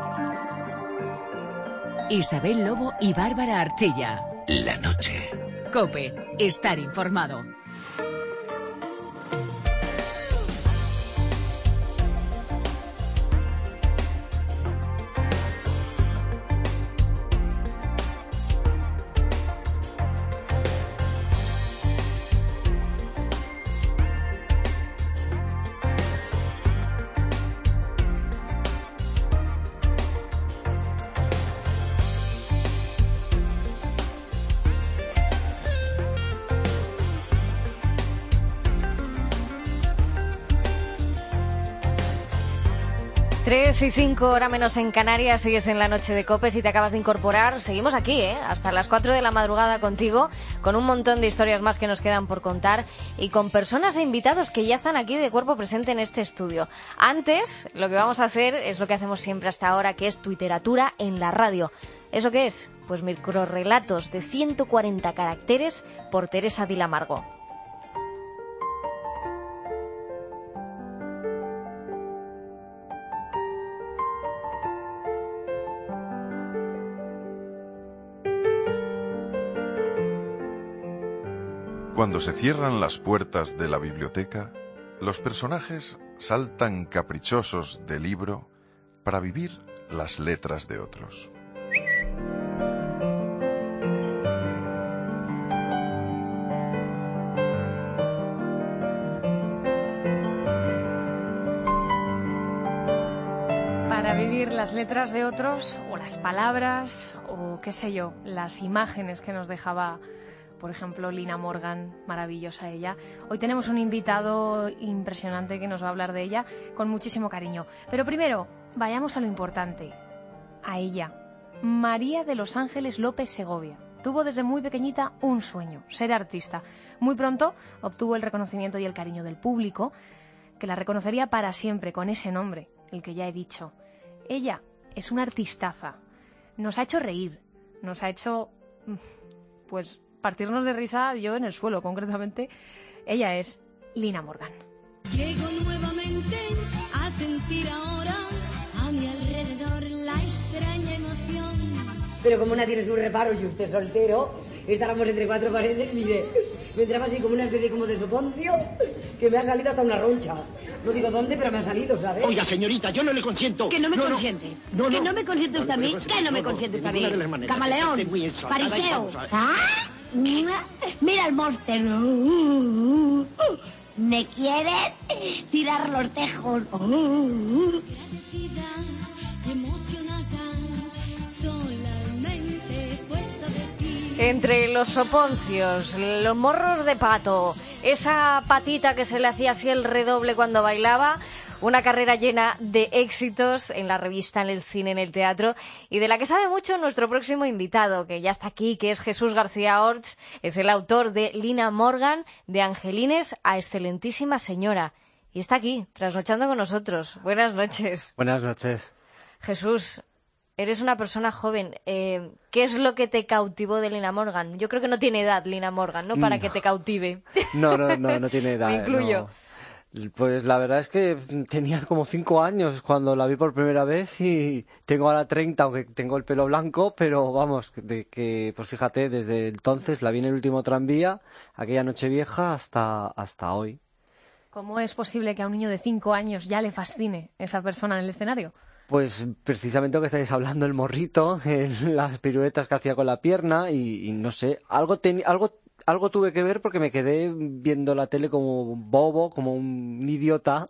Isabel Lobo y Bárbara Archilla. La noche. COPE. Estar informado. Tres y 5 horas menos en Canarias, sigues en la noche de COPE. Si te acabas de incorporar, seguimos aquí, hasta las 4 de la madrugada contigo, con un montón de historias más que nos quedan por contar y con personas e invitados que ya están aquí de cuerpo presente en este estudio. Antes, lo que vamos a hacer es lo que hacemos siempre hasta ahora, que es Twitteratura en la radio. ¿Eso qué es? Pues microrrelatos de 140 caracteres por Teresa Dilamargo. Cuando se cierran las puertas de la biblioteca, los personajes saltan caprichosos del libro para vivir las letras de otros. Para vivir las letras de otros, o las palabras, o qué sé yo, las imágenes que nos dejaba, por ejemplo, Lina Morgan, maravillosa ella. Hoy tenemos un invitado impresionante que nos va a hablar de ella con muchísimo cariño. Pero primero, vayamos a lo importante, a ella. María de los Ángeles López Segovia. Tuvo desde muy pequeñita un sueño, ser artista. Muy pronto obtuvo el reconocimiento y el cariño del público, que la reconocería para siempre con ese nombre, el que ya he dicho. Ella es una artistaza. Nos ha hecho reír, nos ha hecho, pues, partirnos de risa, yo en el suelo concretamente. Ella es Lina Morgan. Llego nuevamente a sentir ahora a mi alrededor la extraña emoción. Pero como una tiene sus reparos y usted soltero, estábamos entre cuatro paredes, mire, me entraba así como una especie como de soponcio, que me ha salido hasta una roncha. No digo dónde, pero me ha salido, ¿sabes? Oiga, señorita, yo no le consiento. Que no me consiente. No. Que no me consiente usted a mí. Que no me consiente usted a mí. Camaleón. Fariseo. ¿Ah? Mira el monster. ¿Me quieres tirar los tejos? Entre los soponcios, los morros de pato, esa patita que se le hacía así el redoble cuando bailaba, una carrera llena de éxitos en la revista, en el cine, en el teatro, y de la que sabe mucho nuestro próximo invitado, que ya está aquí, que es Jesús García Orts, es el autor de Lina Morgan, de Angelines a excelentísima señora, y está aquí, trasnochando con nosotros. Buenas noches. Buenas noches. Jesús, eres una persona joven. ¿Qué es lo que te cautivó de Lina Morgan? Yo creo que no tiene edad Lina Morgan, ¿no? Para que te cautive. No tiene edad. Me incluyo. No. Pues la verdad es que tenía como 5 años cuando la vi por primera vez y tengo ahora 30, aunque tengo el pelo blanco, pero vamos, pues fíjate, desde entonces la vi en el último tranvía, aquella Nochevieja, hasta hoy. ¿Cómo es posible que a un niño de 5 años ya le fascine esa persona en el escenario? Pues precisamente lo que estáis hablando, el morrito, las piruetas que hacía con la pierna y no sé, algo tuve que ver porque me quedé viendo la tele como un bobo, como un idiota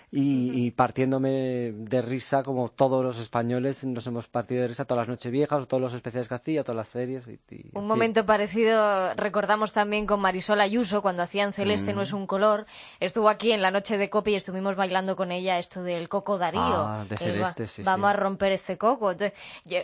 y partiéndome de risa como todos los españoles nos hemos partido de risa todas las Nocheviejas, todos los especiales que hacía, todas las series. Un momento parecido recordamos también con Marisol Ayuso cuando hacían Celeste no es un color. Estuvo aquí en la noche de COPE y estuvimos bailando con ella esto del Coco Darío. De Celeste, sí. Vamos a romper ese coco. Entonces,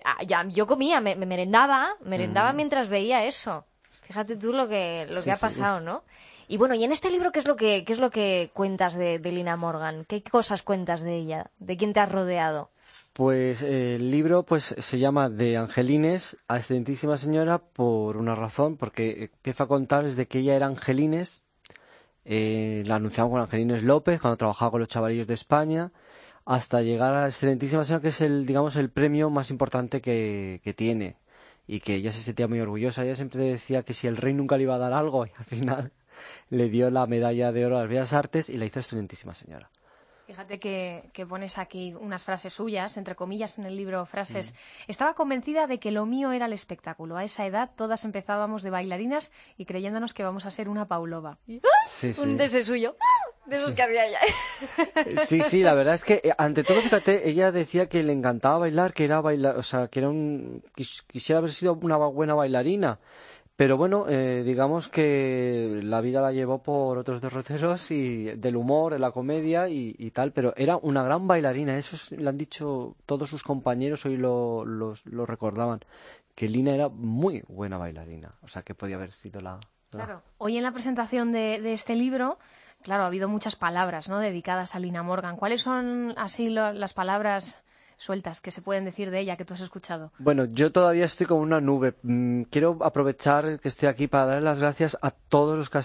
yo comía, me merendaba mientras veía eso. Fíjate tú lo que ha pasado, ¿no? Y bueno, y en este libro, ¿qué es lo que cuentas de Lina Morgan? ¿Qué cosas cuentas de ella? ¿De quién te has rodeado? Pues el libro pues se llama De Angelines a excelentísima señora por una razón, porque empieza a contar desde que ella era Angelines, la anunciaban con Angelines López cuando trabajaba con los chavalillos de España, hasta llegar a Excelentísima Señora, que es el premio más importante que tiene, y que ella se sentía muy orgullosa. Ella siempre decía que si el rey nunca le iba a dar algo, y al final le dio la medalla de oro a las Bellas Artes y la hizo Excelentísima Señora. Fíjate que pones aquí unas frases suyas, entre comillas, en el libro frases. Estaba convencida de que lo mío era el espectáculo. A esa edad todas empezábamos de bailarinas y creyéndonos que vamos a ser una Pavlova. Sí, sí. Un de ese suyo, de esos que había ya. Sí, la verdad es que ante todo, fíjate, ella decía que le encantaba bailar, que era bailar, o sea, que quisiera haber sido una buena bailarina. Pero bueno, digamos que la vida la llevó por otros derroteros y del humor, de la comedia y tal, pero era una gran bailarina, eso lo han dicho todos sus compañeros, hoy lo recordaban, que Lina era muy buena bailarina, o sea que podía haber sido la... Claro, hoy en la presentación de este libro, claro, ha habido muchas palabras, ¿no?, dedicadas a Lina Morgan. ¿Cuáles son así las palabras sueltas que se pueden decir de ella que tú has escuchado? Bueno, yo todavía estoy como una nube. Quiero aprovechar que estoy aquí para dar las gracias a todos los que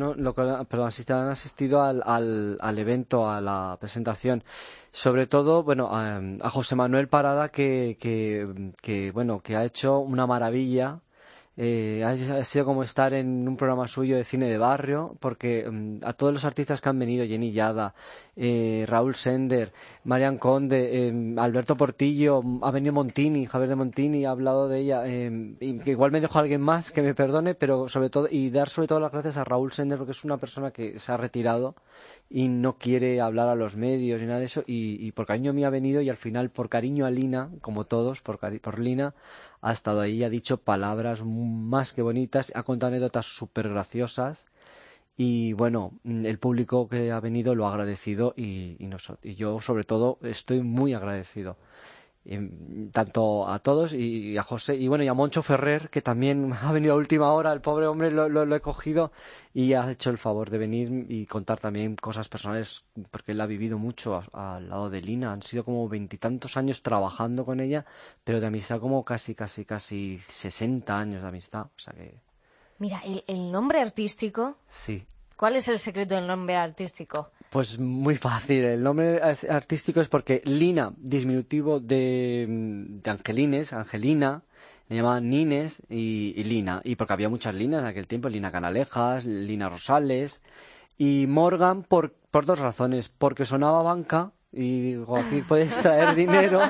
han asistido al evento, a la presentación. Sobre todo, bueno, a José Manuel Parada que ha hecho una maravilla. Ha sido como estar en un programa suyo de cine de barrio, porque a todos los artistas que han venido, Jenny Yada, Raúl Sender, Marian Conde, Alberto Portillo, ha venido Montini, Javier de Montini, ha hablado de ella, y que igual me dejó alguien más que me perdone, pero sobre todo, y dar sobre todo las gracias a Raúl Sender, porque es una persona que se ha retirado y no quiere hablar a los medios ni nada de eso, y por cariño mío ha venido, y al final por cariño a Lina, como todos, por Lina, ha estado ahí, ha dicho palabras más que bonitas, ha contado anécdotas súper graciosas y bueno, el público que ha venido lo ha agradecido y yo sobre todo estoy muy agradecido. Tanto a todos y a José y bueno y a Moncho Ferrer, que también ha venido a última hora, el pobre hombre lo he cogido y ha hecho el favor de venir y contar también cosas personales, porque él ha vivido mucho al lado de Lina. Han sido como 20 años trabajando con ella, pero de amistad como casi 60 años de amistad, o sea que... Mira, el nombre artístico... Sí. ¿Cuál es el secreto del nombre artístico? Pues muy fácil. El nombre artístico es porque Lina, diminutivo de Angelines, Angelina, le llamaban Nines y Lina. Y porque había muchas Linas en aquel tiempo, Lina Canalejas, Lina Rosales. Y Morgan por dos razones. Porque sonaba banca y digo, aquí puedes traer dinero.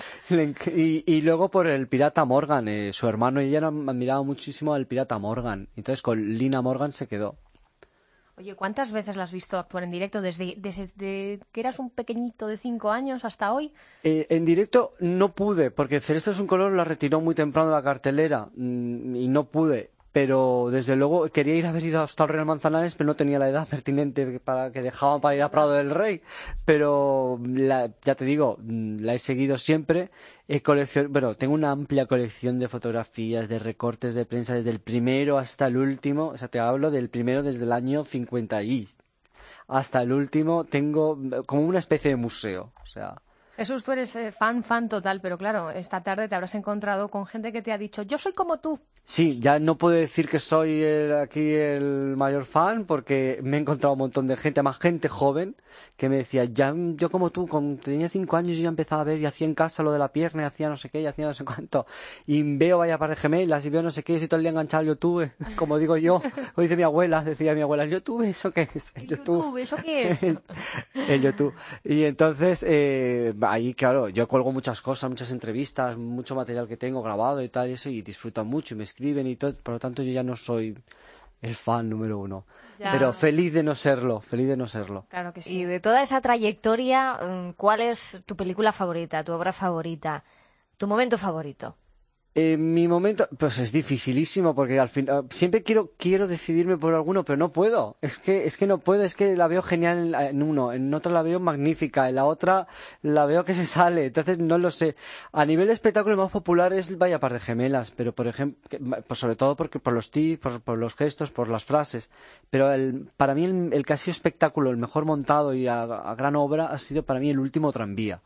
Y luego por el pirata Morgan. Su hermano y ella admiraban muchísimo al pirata Morgan. Entonces con Lina Morgan se quedó. Oye, ¿cuántas veces la has visto actuar en directo desde que eras un pequeñito de 5 años hasta hoy? En directo no pude, porque Celeste es un color la retiró muy temprano de la cartelera y no pude. Pero desde luego quería haber ido hasta el Real Manzanares, pero no tenía la edad pertinente que dejaban para ir a Prado del Rey. Pero ya te digo, la he seguido siempre. Tengo una amplia colección de fotografías, de recortes de prensa desde el primero hasta el último. O sea, te hablo del primero desde el año 50 y hasta el último. Tengo como una especie de museo. O sea. Jesús, tú eres fan total, pero claro, esta tarde te habrás encontrado con gente que te ha dicho, yo soy como tú. Sí, ya no puedo decir que soy aquí el mayor fan, porque me he encontrado un montón de gente, más gente joven, que me decía, yo como tú, tenía 5 años y ya empezaba a ver y hacía en casa lo de la pierna y hacía no sé qué y hacía no sé cuánto. Y veo Vaya Par de Gemelas y veo no sé qué y estoy todo el día enganchado al YouTube, como digo yo. O decía mi abuela, ¿el YouTube eso qué es? ¿El YouTube eso qué es? El YouTube. Y entonces, ahí claro, yo cuelgo muchas cosas, muchas entrevistas, mucho material que tengo grabado y tal y eso, y disfrutan mucho y me escriben y todo, por lo tanto yo ya no soy el fan número 1. Ya. Pero feliz de no serlo. Claro que sí. Y de toda esa trayectoria, ¿cuál es tu película favorita, tu obra favorita, tu momento favorito? Mi momento, pues es dificilísimo porque al final siempre quiero decidirme por alguno, pero no puedo. Es que no puedo, es que la veo genial en uno, en otro la veo magnífica, en la otra la veo que se sale, entonces no lo sé. A nivel de espectáculo el más popular es Vaya Par de Gemelas, pero por ejemplo, pues sobre todo porque por los tips, por los gestos, por las frases, pero para mí el que ha sido espectáculo, el mejor montado y a gran obra ha sido para mí El último tranvía.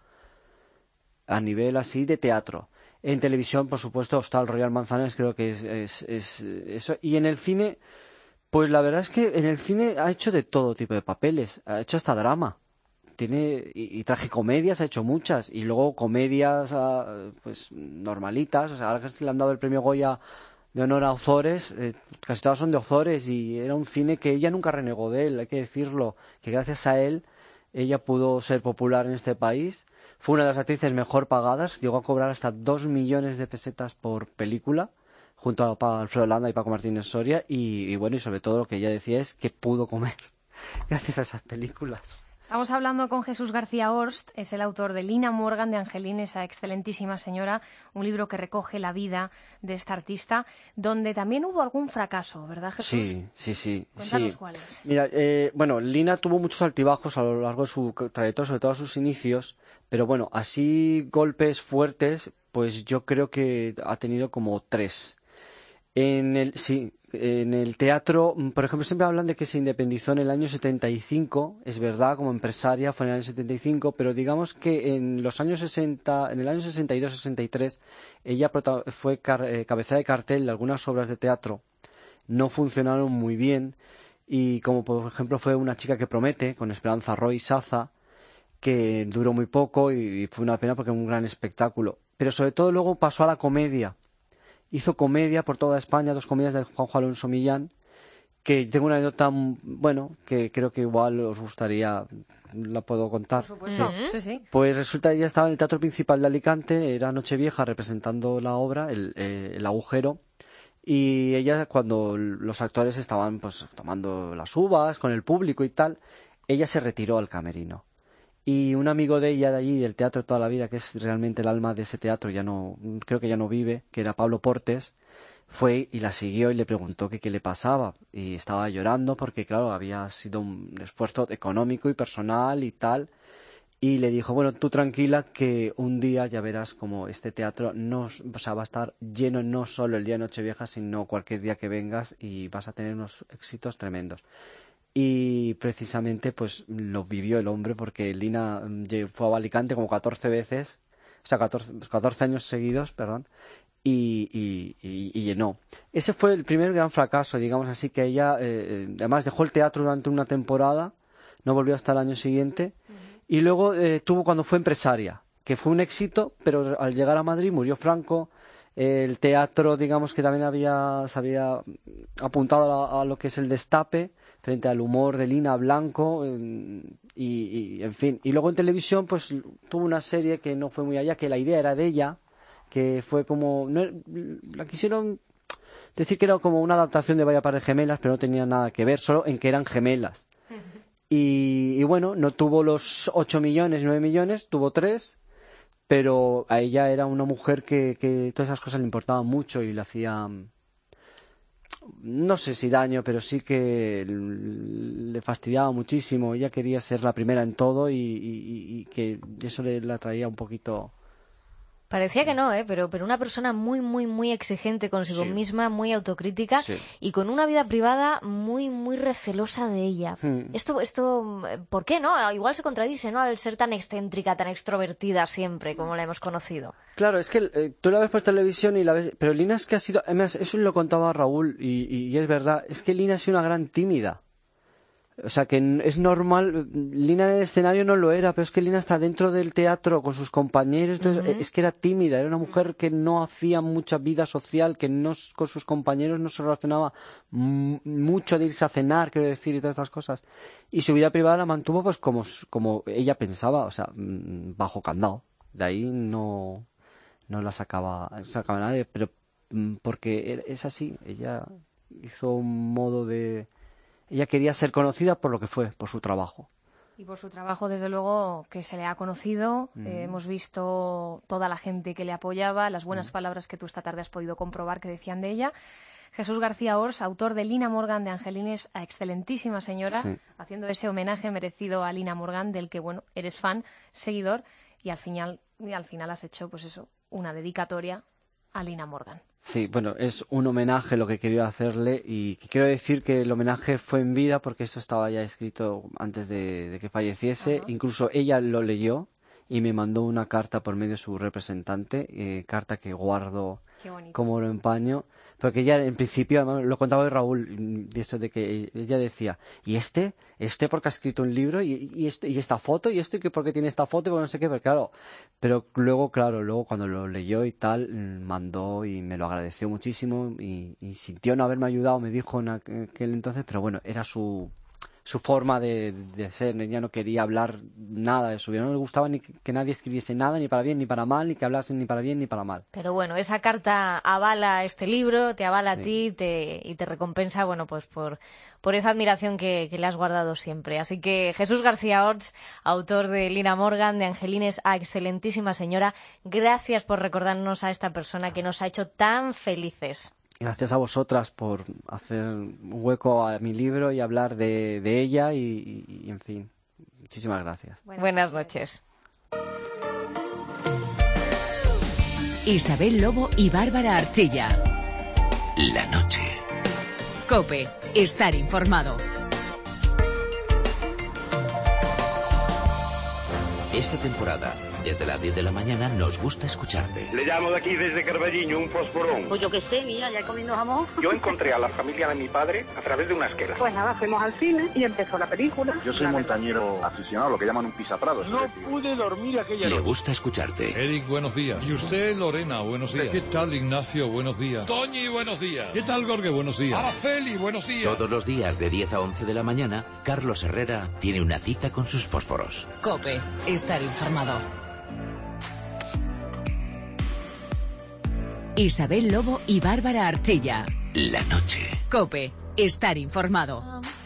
A nivel así de teatro. En televisión, por supuesto, está el Royal Manzanares, creo que es eso. Y en el cine, pues la verdad es que en el cine ha hecho de todo tipo de papeles. Ha hecho hasta drama. y tragicomedias ha hecho muchas, y luego comedias pues normalitas. O sea, ahora que se le han dado el premio Goya de honor a Ozores, casi todas son de Ozores, y era un cine que ella nunca renegó de él, hay que decirlo, que gracias a él ella pudo ser popular en este país. Fue una de las actrices mejor pagadas, llegó a cobrar hasta 2 millones de pesetas por película, junto a Alfredo Landa y Paco Martínez Soria, y bueno, y sobre todo lo que ella decía es que pudo comer gracias a esas películas. Estamos hablando con Jesús García Horst, es el autor de Lina Morgan de Angelín, esa excelentísima señora, un libro que recoge la vida de esta artista, donde también hubo algún fracaso, ¿verdad, Jesús? Sí. Cuéntanos cuáles. Mira, bueno, Lina tuvo muchos altibajos a lo largo de su trayectoria, sobre todo a sus inicios, pero bueno, así golpes fuertes, pues yo creo que ha tenido como 3. En el teatro, por ejemplo, siempre hablan de que se independizó en el año 75, es verdad, como empresaria fue en el año 75, pero digamos que en los años 60, en el año 62-63, ella fue cabeza de cartel de algunas obras de teatro, no funcionaron muy bien, y como por ejemplo fue Una chica que promete, con Esperanza Roy y Saza, que duró muy poco y fue una pena porque era un gran espectáculo. Pero sobre todo luego pasó a la comedia. Hizo comedia por toda España, 2 comedias de Juanjo Alonso Millán, que tengo una anécdota, bueno, que creo que igual os gustaría, la puedo contar. Por supuesto, sí. Pues resulta que ella estaba en el Teatro Principal de Alicante, era Nochevieja, representando la obra, el agujero, y ella, cuando los actores estaban pues tomando las uvas con el público y tal, ella se retiró al camerino. Y un amigo de ella de allí, del teatro de toda la vida, que es realmente el alma de ese teatro, creo que ya no vive, que era Pablo Portes, fue y la siguió y le preguntó que qué le pasaba. Y estaba llorando porque, claro, había sido un esfuerzo económico y personal y tal. Y le dijo, bueno, tú tranquila, que un día ya verás como este teatro va a estar lleno no solo el día de Nochevieja, sino cualquier día que vengas, y vas a tener unos éxitos tremendos. Y precisamente pues lo vivió el hombre, porque Lina fue a Alicante como 14 veces, o sea, 14 años seguidos, perdón, y llenó. Ese fue el primer gran fracaso, digamos así, que ella además dejó el teatro durante una temporada, no volvió hasta el año siguiente, y luego tuvo cuando fue empresaria, que fue un éxito, pero al llegar a Madrid murió Franco. El teatro, digamos que también se había apuntado a lo que es el destape frente al humor de Lina Blanco, y en fin. Y luego en televisión pues tuvo una serie que no fue muy allá, que la idea era de ella, que fue como... la quisieron decir que era como una adaptación de Vaya par de gemelas, pero no tenía nada que ver, solo en que eran gemelas. Y bueno, no tuvo los 8 millones, 9 millones, tuvo 3... pero a ella era una mujer que todas esas cosas le importaban mucho y le hacía, no sé si daño, pero sí que le fastidiaba muchísimo. Ella quería ser la primera en todo, y que eso la atraía un poquito. Parecía que no, pero una persona muy, muy, muy exigente consigo misma, muy autocrítica, y con una vida privada muy, muy recelosa de ella. Esto, ¿por qué no? Igual se contradice, ¿no? Al ser tan excéntrica, tan extrovertida siempre, como la hemos conocido. Claro, es que tú la ves por televisión y la ves, pero Lina es que ha sido, además, eso lo contaba Raúl, y es verdad, es que Lina ha sido una gran tímida. O sea, que es normal. Lina en el escenario no lo era, pero es que Lina está dentro del teatro con sus compañeros, entonces, es que era tímida, era una mujer que no hacía mucha vida social, que no con sus compañeros no se relacionaba mucho de irse a cenar, quiero decir, y todas estas cosas. Y su vida privada la mantuvo pues como ella pensaba, o sea, bajo candado. De ahí no la sacaba nadie, pero porque es así. Ella hizo un modo de... Ella quería ser conocida por lo que fue, por su trabajo. Y por su trabajo, desde luego, que se le ha conocido. Hemos visto toda la gente que le apoyaba, las buenas palabras que tú esta tarde has podido comprobar que decían de ella. Jesús García Horst, autor de Lina Morgan de Angelines, a excelentísima señora, haciendo ese homenaje merecido a Lina Morgan, del que, bueno, eres fan, seguidor, y al final has hecho, pues eso, una dedicatoria a Lina Morgan. Sí, bueno, es un homenaje lo que quería hacerle, y quiero decir que el homenaje fue en vida, porque eso estaba ya escrito antes de que falleciese. Incluso ella lo leyó y me mandó una carta por medio de su representante, carta que guardo como oro en paño, porque ella en principio, además, lo contaba de Raúl, de esto de que ella decía, ¿y este porque ha escrito un libro? ¿Y esta foto? ¿Y esto? ¿Y por qué tiene esta foto? Y no sé qué, pero luego cuando lo leyó y tal, mandó y me lo agradeció muchísimo y sintió no haberme ayudado, me dijo en aquel entonces, pero bueno, era su forma de ser. Ella no quería hablar nada de su vida, no le gustaba ni que nadie escribiese nada, ni para bien ni para mal, ni que hablasen ni para bien ni para mal. Pero bueno, esa carta avala este libro, te avala a ti y te recompensa, bueno, pues por esa admiración que le has guardado siempre. Así que Jesús García Orts, autor de Lina Morgan, de Angelines a Excelentísima Señora, gracias por recordarnos a esta persona que nos ha hecho tan felices. Gracias a vosotras por hacer un hueco a mi libro y hablar de ella y en fin, muchísimas gracias. Buenas noches. Isabel Lobo y Bárbara Archilla. La noche. COPE. Estar informado. Esta temporada, desde las 10 de la mañana, nos gusta escucharte. Le llamo de aquí desde Carballiño, un fosforón. Pues yo qué sé, mira, ya comiendo jamón. Yo encontré a la familia de mi padre a través de una esquela. Pues nada, fuimos al cine y empezó la película. Yo soy montañero aficionado, lo que llaman un pisaprados. No pude dormir aquella noche. Le gusta escucharte. Eric, buenos días. Y usted, Lorena, buenos días. ¿Qué tal, Ignacio? Buenos días. Toñi, buenos días. ¿Qué tal, Gorge? Buenos días. Araceli, buenos días. Todos los días de 10 a 11 de la mañana, Carlos Herrera tiene una cita con sus fósforos. COPE. Estar informado. Isabel Lobo y Bárbara Archilla. La noche. COPE. Estar informado.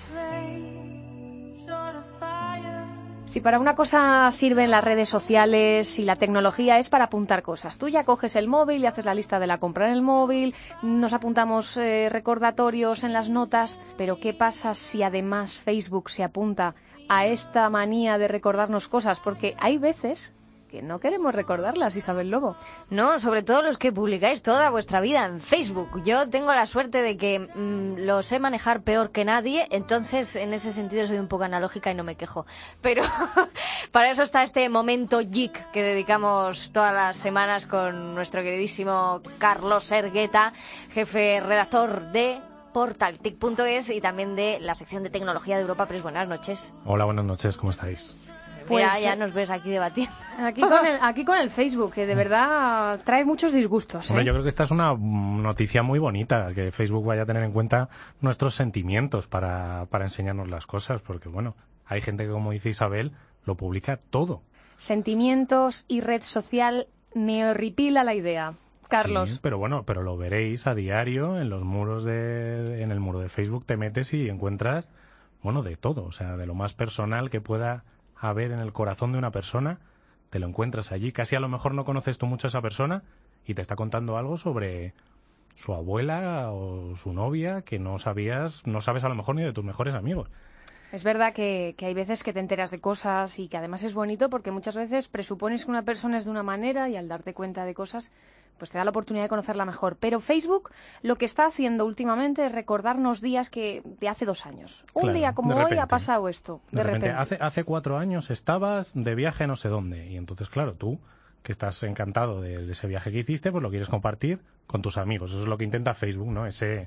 Si para una cosa sirven las redes sociales y la tecnología es para apuntar cosas. Tú ya coges el móvil y haces la lista de la compra en el móvil, nos apuntamos recordatorios en las notas, pero ¿qué pasa si además Facebook se apunta a esta manía de recordarnos cosas? Porque hay veces que no queremos recordarlas, Isabel Lobo. No, sobre todo los que publicáis toda vuestra vida en Facebook. Yo tengo la suerte de que lo sé manejar peor que nadie, entonces en ese sentido soy un poco analógica y no me quejo. Pero para eso está este momento geek que dedicamos todas las semanas con nuestro queridísimo Carlos Ergueta, jefe redactor de portaltic.es y también de la sección de tecnología de Europa Press. Buenas noches. Hola, buenas noches, ¿cómo estáis? Pues ya nos ves aquí debatiendo. Aquí con el Facebook, que de verdad trae muchos disgustos. Hombre, yo creo que esta es una noticia muy bonita, que Facebook vaya a tener en cuenta nuestros sentimientos para enseñarnos las cosas, porque bueno, hay gente que, como dice Isabel, lo publica todo. Sentimientos y red social, me horripila la idea. Carlos. Sí, pero lo veréis a diario en los muros en el muro de Facebook te metes y encuentras, bueno, de todo, o sea, de lo más personal que pueda haber en el corazón de una persona, te lo encuentras allí. Casi a lo mejor no conoces tú mucho a esa persona y te está contando algo sobre su abuela o su novia que no sabes a lo mejor ni de tus mejores amigos. Es verdad que hay veces que te enteras de cosas y que además es bonito porque muchas veces presupones que una persona es de una manera y al darte cuenta de cosas pues te da la oportunidad de conocerla mejor. Pero Facebook lo que está haciendo últimamente es recordarnos días de hace 2 años. Un día como hoy ha pasado esto, de repente. Hace 4 años estabas de viaje no sé dónde y entonces, claro, tú que estás encantado de ese viaje que hiciste, pues lo quieres compartir con tus amigos. Eso es lo que intenta Facebook, ¿no? Ese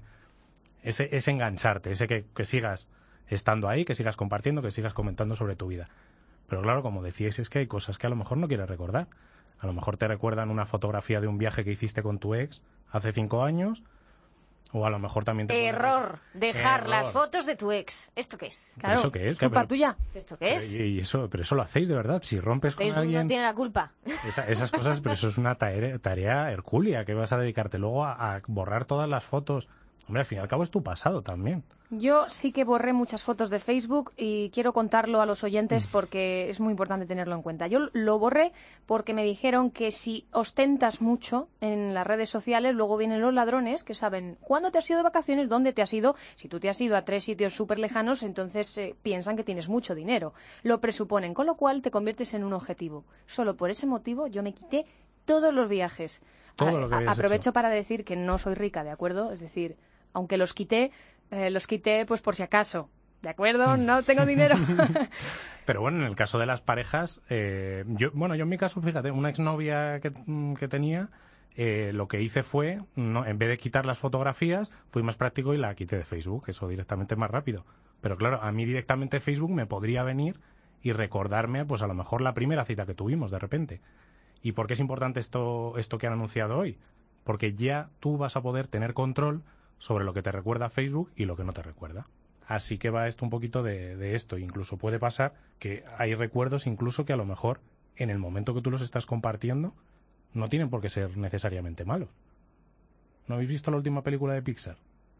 engancharte, ese que sigas estando ahí, que sigas compartiendo, que sigas comentando sobre tu vida. Pero claro, como decíais, es que hay cosas que a lo mejor no quieres recordar. A lo mejor te recuerdan una fotografía de un viaje que hiciste con tu ex hace 5 años, o a lo mejor también te... Error, dejar las fotos de tu ex. ¿¿Esto qué es? Claro, ¿eso qué es? ¿Culpa tuya? ¿Esto qué es? Pero eso lo hacéis de verdad. Si rompes con Facebook alguien... no tiene la culpa. Esas cosas, pero eso es una tarea hercúlea, que vas a dedicarte luego a borrar todas las fotos. Hombre, al fin y al cabo es tu pasado también. Yo sí que borré muchas fotos de Facebook y quiero contarlo a los oyentes porque es muy importante tenerlo en cuenta. Yo lo borré porque me dijeron que si ostentas mucho en las redes sociales, luego vienen los ladrones que saben cuándo te has ido de vacaciones, dónde te has ido. Si tú te has ido a 3 sitios súper lejanos, entonces piensan que tienes mucho dinero. Lo presuponen, con lo cual te conviertes en un objetivo. Solo por ese motivo yo me quité todos los viajes. Aprovecho para decir que no soy rica, ¿de acuerdo? Es decir, aunque los quité pues por si acaso. ¿de acuerdo? No tengo dinero. Pero bueno, en el caso de las parejas, yo en mi caso, fíjate, una exnovia que tenía, lo que hice fue, en vez de quitar las fotografías, fui más práctico y la quité de Facebook, eso directamente es más rápido. Pero claro, a mí directamente Facebook me podría venir y recordarme, pues a lo mejor la primera cita que tuvimos de repente. ¿Y por qué es importante esto que han anunciado hoy? Porque ya tú vas a poder tener control sobre lo que te recuerda Facebook y lo que no te recuerda. Así que va esto un poquito de esto. Incluso puede pasar que hay recuerdos incluso que a lo mejor en el momento que tú los estás compartiendo no tienen por qué ser necesariamente malos. ¿No habéis visto la última película de Pixar?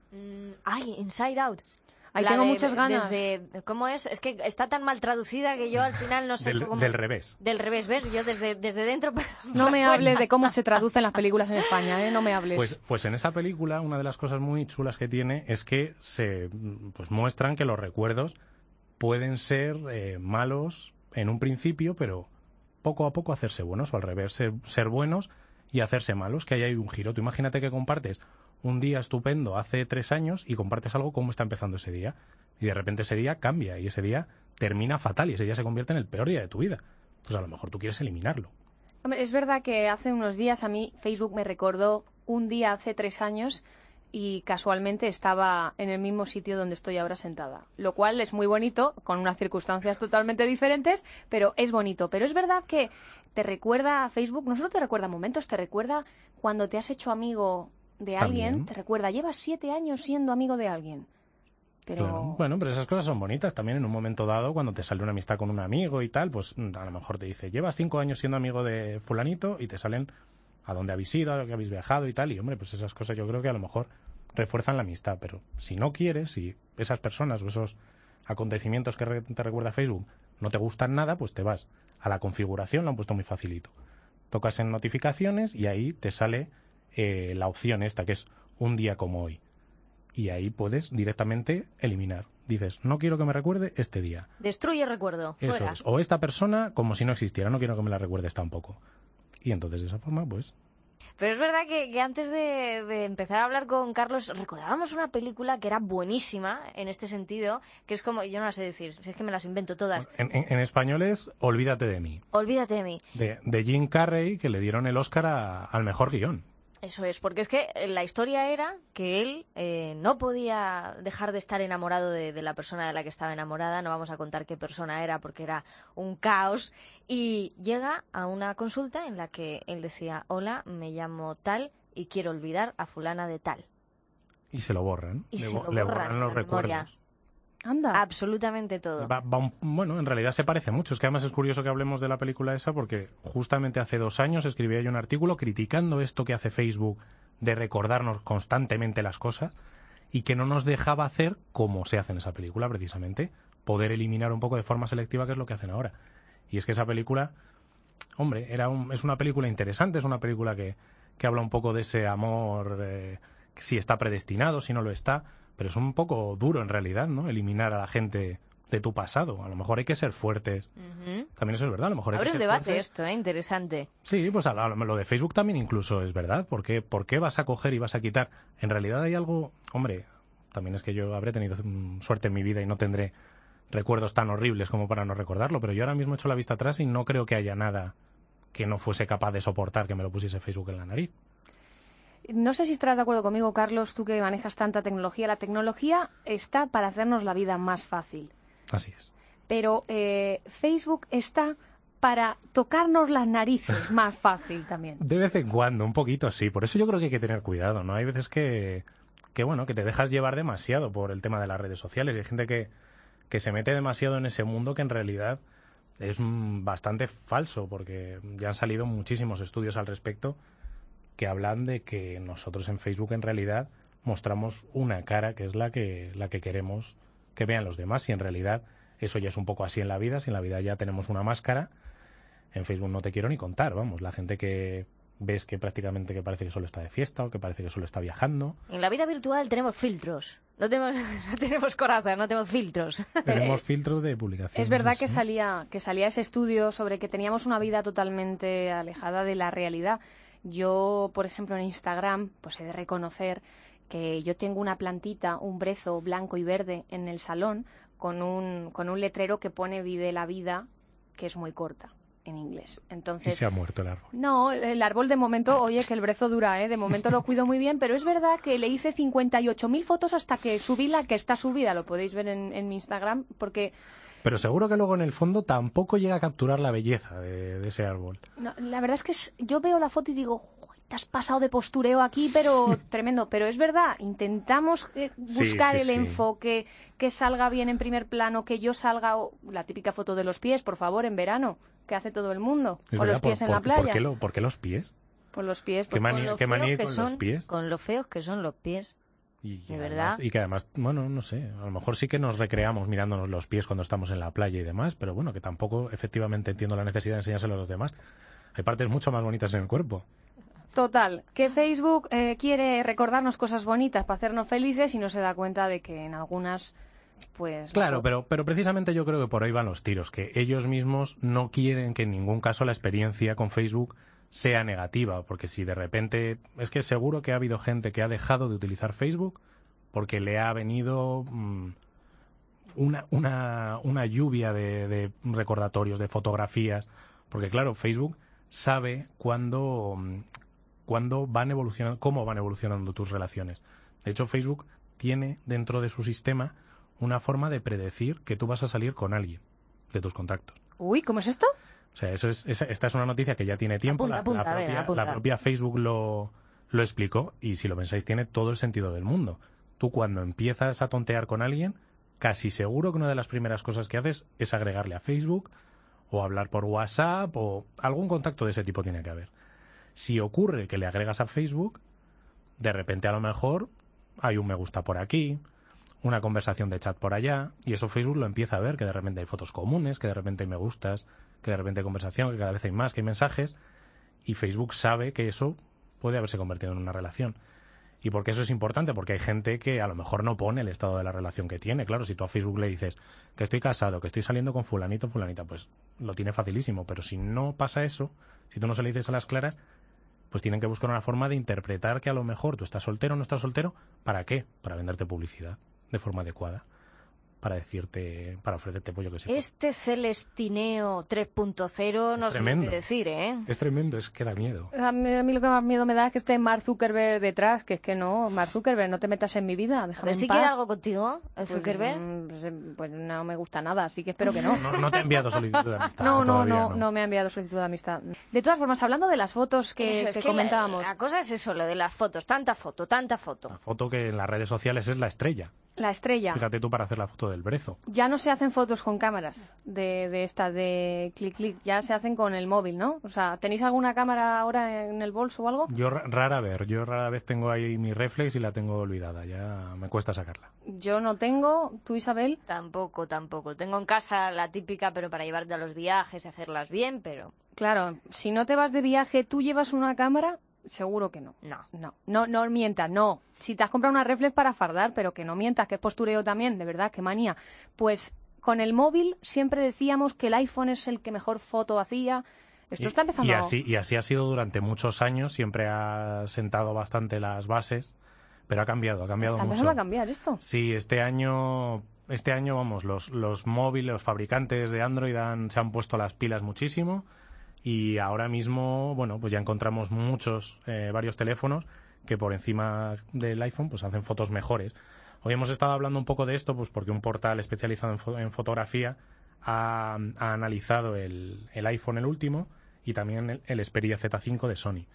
Inside Out. Ahí tengo muchas ganas. ¿Cómo es? Es que está tan mal traducida que yo al final no sé cómo... Del revés. Del revés, ¿ves? Yo desde dentro... No me hables de cómo se traducen las películas en España, ¿eh? No me hables. Pues en esa película una de las cosas muy chulas que tiene es que se muestran que los recuerdos pueden ser malos en un principio, pero poco a poco hacerse buenos, o al revés, ser buenos y hacerse malos, que ahí hay un giro. Tú imagínate que compartes un día estupendo hace 3 años y compartes algo cómo está empezando ese día. Y de repente ese día cambia y ese día termina fatal y ese día se convierte en el peor día de tu vida. Pues a lo mejor tú quieres eliminarlo. Hombre, es verdad que hace unos días a mí Facebook me recordó un día hace 3 años y casualmente estaba en el mismo sitio donde estoy ahora sentada. Lo cual es muy bonito, con unas circunstancias totalmente diferentes, pero es bonito. Pero es verdad que te recuerda a Facebook, no solo te recuerda momentos, te recuerda cuando te has hecho amigo de alguien, También. te recuerda, llevas 7 años siendo amigo de alguien. Pero... Claro. Bueno, pero esas cosas son bonitas también en un momento dado, cuando te sale una amistad con un amigo y tal, pues a lo mejor te dice, llevas 5 años siendo amigo de fulanito y te salen a dónde habéis ido, a qué habéis viajado y tal, y hombre, pues esas cosas yo creo que a lo mejor refuerzan la amistad, pero si no quieres, si esas personas o esos acontecimientos que te recuerda Facebook no te gustan nada, pues te vas a la configuración, lo han puesto muy facilito. Tocas en notificaciones y ahí te sale la opción esta, que es un día como hoy. Y ahí puedes directamente eliminar. Dices, no quiero que me recuerde este día. Destruye recuerdo. Eso Fuera. es. O esta persona como si no existiera, no quiero que me la recuerdes tampoco. Y entonces de esa forma, pues... Pero es verdad que antes de empezar a hablar con Carlos, recordábamos una película que era buenísima en este sentido, que es como, yo no la sé decir, si es que me las invento todas. En español es Olvídate de mí. Olvídate de mí. De Jim Carrey, que le dieron el Oscar al mejor guión. Eso es, porque es que la historia era que él no podía dejar de estar enamorado de la persona de la que estaba enamorada. No vamos a contar qué persona era porque era un caos. Y llega a una consulta en la que él decía, hola, me llamo tal y quiero olvidar a fulana de tal. Y se lo borran. Y le borran los recuerdos. Anda. Absolutamente todo. Bueno, en realidad se parece mucho. Es que además es curioso que hablemos de la película esa porque justamente hace 2 años escribía yo un artículo criticando esto que hace Facebook de recordarnos constantemente las cosas y que no nos dejaba hacer como se hace en esa película, precisamente. Poder eliminar un poco de forma selectiva, que es lo que hacen ahora. Y es que esa película, hombre, es una película interesante, es una película que habla un poco de ese amor, si está predestinado, si no lo está... Pero es un poco duro en realidad, ¿no? Eliminar a la gente de tu pasado. A lo mejor hay que ser fuertes. También eso es verdad. A lo mejor hay Abre que un ser debate fuertes. esto, interesante. Sí, pues lo de Facebook también incluso es verdad. ¿Por qué vas a coger y vas a quitar? En realidad hay algo... Hombre, también es que yo habré tenido suerte en mi vida y no tendré recuerdos tan horribles como para no recordarlo. Pero yo ahora mismo he hecho la vista atrás y no creo que haya nada que no fuese capaz de soportar que me lo pusiese Facebook en la nariz. No sé si estarás de acuerdo conmigo, Carlos, tú que manejas tanta tecnología. La tecnología está para hacernos la vida más fácil. Así es. Pero Facebook está para tocarnos las narices más fácil también. De vez en cuando, un poquito sí. Por eso yo creo que hay que tener cuidado, ¿no? Hay veces que te dejas llevar demasiado por el tema de las redes sociales. Y hay gente que se mete demasiado en ese mundo que en realidad es bastante falso, porque ya han salido muchísimos estudios al respecto que hablan de que nosotros en Facebook en realidad mostramos una cara que es la que queremos que vean los demás, y en realidad eso ya es un poco así en la vida. Si en la vida ya tenemos una máscara, en Facebook no te quiero ni contar, vamos, la gente que ves que prácticamente que parece que solo está de fiesta o que parece que solo está viajando. En la vida virtual tenemos filtros. No tenemos coraza, no tenemos filtros. Tenemos filtros de publicación. Es verdad que salía ese estudio sobre que teníamos una vida totalmente alejada de la realidad. Yo, por ejemplo, en Instagram, pues he de reconocer que yo tengo una plantita, un brezo blanco y verde en el salón con un letrero que pone "Vive la vida", que es muy corta en inglés. Entonces, y se ha muerto el árbol. No, el árbol de momento, oye, que el brezo dura, de momento lo cuido muy bien, pero es verdad que le hice 58.000 fotos hasta que subí la que está subida, lo podéis ver en mi Instagram, porque... Pero seguro que luego en el fondo tampoco llega a capturar la belleza de ese árbol. No, la verdad es que yo veo la foto y digo, te has pasado de postureo aquí, pero tremendo. Pero es verdad, intentamos buscar el enfoque, que salga bien en primer plano, que yo salga... La típica foto de los pies, por favor, en verano, que hace todo el mundo, con los pies en la playa. ¿Por qué los pies? Por los pies. ¿Qué manía con los pies? Con lo feos que son los pies. De verdad. Y que además, bueno, no sé, a lo mejor sí que nos recreamos mirándonos los pies cuando estamos en la playa y demás, pero bueno, que tampoco efectivamente entiendo la necesidad de enseñárselo a los demás. Hay partes mucho más bonitas en el cuerpo. Total, que Facebook quiere recordarnos cosas bonitas para hacernos felices y no se da cuenta de que en algunas, pues... Claro, pero precisamente yo creo que por ahí van los tiros, que ellos mismos no quieren que en ningún caso la experiencia con Facebook sea negativa, porque si de repente... Es que seguro que ha habido gente que ha dejado de utilizar Facebook porque le ha venido una lluvia de recordatorios, de fotografías, porque claro, Facebook sabe cuándo van evolucionando, cómo van evolucionando tus relaciones. De hecho, Facebook tiene dentro de su sistema una forma de predecir que tú vas a salir con alguien de tus contactos. Uy, ¿cómo es esto? O sea, esta es una noticia que ya tiene tiempo. La propia Facebook lo explicó y si lo pensáis tiene todo el sentido del mundo. Tú cuando empiezas a tontear con alguien, casi seguro que una de las primeras cosas que haces es agregarle a Facebook o hablar por WhatsApp o algún contacto de ese tipo tiene que haber. Si ocurre que le agregas a Facebook, de repente a lo mejor hay un me gusta por aquí, una conversación de chat por allá, y eso Facebook lo empieza a ver, que de repente hay fotos comunes, que de repente hay me gustas, que de repente hay conversación, que cada vez hay más, que hay mensajes, y Facebook sabe que eso puede haberse convertido en una relación. ¿Y por qué eso es importante? Porque hay gente que a lo mejor no pone el estado de la relación que tiene. Claro, si tú a Facebook le dices que estoy casado, que estoy saliendo con fulanito o fulanita, pues lo tiene facilísimo. Pero si no pasa eso, si tú no se le dices a las claras, pues tienen que buscar una forma de interpretar que a lo mejor tú estás soltero o no estás soltero. ¿Para qué? Para venderte publicidad de forma adecuada. Para decirte, para ofrecerte pollo que sé. Este Celestineo 3.0 no sé qué decir, ¿eh? Es tremendo, es que da miedo. A mí lo que más miedo me da es que esté Mark Zuckerberg detrás, que es que no, Mark Zuckerberg, no te metas en mi vida, déjame en paz. ¿Si quiere algo contigo, el Zuckerberg? Pues no me gusta nada, así que espero que no. No te ha enviado solicitud de amistad. No me ha enviado solicitud de amistad. De todas formas, hablando de las fotos que comentábamos. La cosa es eso, lo de las fotos, tanta foto. La foto que en las redes sociales es la estrella. La estrella. Fíjate tú para hacer la foto del brezo. Ya no se hacen fotos con cámaras de estas de clic, ya se hacen con el móvil, ¿no? O sea, ¿tenéis alguna cámara ahora en el bolso o algo? Yo rara vez tengo ahí mi reflex y la tengo olvidada, ya me cuesta sacarla. Yo no tengo, ¿tú, Isabel? Tampoco. Tengo en casa la típica, pero para llevarte a los viajes y hacerlas bien, pero... Claro, si no te vas de viaje, ¿tú llevas una cámara? Seguro que no. No mientas, no. Si te has comprado una reflex para fardar, pero que no mientas, que es postureo también, de verdad, qué manía. Pues con el móvil siempre decíamos que el iPhone es el que mejor foto hacía. Esto está empezando... Y así ha sido durante muchos años, siempre ha sentado bastante las bases, pero ha cambiado mucho. ¿Está empezando a cambiar esto? Sí, este año vamos, los móviles, los fabricantes de Android se han puesto las pilas muchísimo. Y ahora mismo, bueno, pues ya encontramos varios teléfonos que por encima del iPhone pues hacen fotos mejores. Hoy hemos estado hablando un poco de esto pues porque un portal especializado en fotografía ha analizado el iPhone, el último, y también el Xperia Z5 de Sony.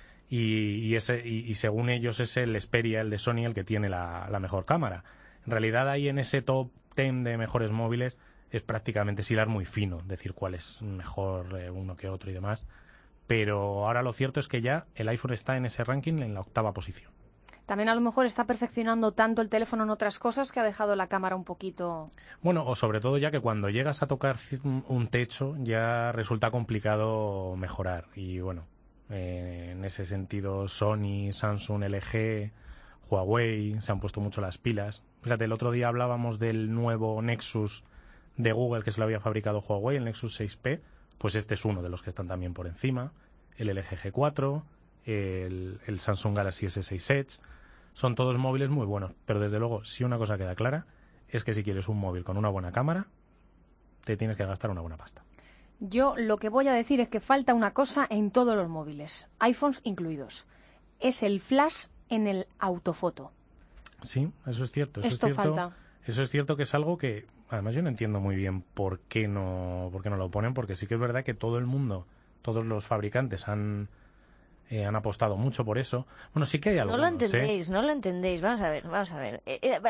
Y según ellos es el Xperia, el de Sony, el que tiene la mejor cámara. En realidad ahí en ese top 10 de mejores móviles es prácticamente hilar muy fino, decir cuál es mejor uno que otro y demás. Pero ahora lo cierto es que ya el iPhone está en ese ranking en la 8ª posición. También a lo mejor está perfeccionando tanto el teléfono en otras cosas que ha dejado la cámara un poquito... Bueno, o sobre todo ya que cuando llegas a tocar un techo ya resulta complicado mejorar. Y bueno, en ese sentido Sony, Samsung, LG, Huawei se han puesto mucho las pilas. Fíjate, el otro día hablábamos del nuevo Nexus de Google que se lo había fabricado Huawei, el Nexus 6P, pues este es uno de los que están también por encima, el LG G4, el Samsung Galaxy S6 Edge, son todos móviles muy buenos, pero desde luego, si una cosa queda clara, es que si quieres un móvil con una buena cámara, te tienes que gastar una buena pasta. Yo lo que voy a decir es que falta una cosa en todos los móviles, iPhones incluidos. Es el flash en el autofoto. Sí, eso es cierto. Falta. Eso es cierto que es algo que, además, yo no entiendo muy bien por qué no lo ponen, porque sí que es verdad que todo el mundo, todos los fabricantes han apostado mucho por eso. Bueno, sí que hay algunos. No lo entendéis. Vamos a ver.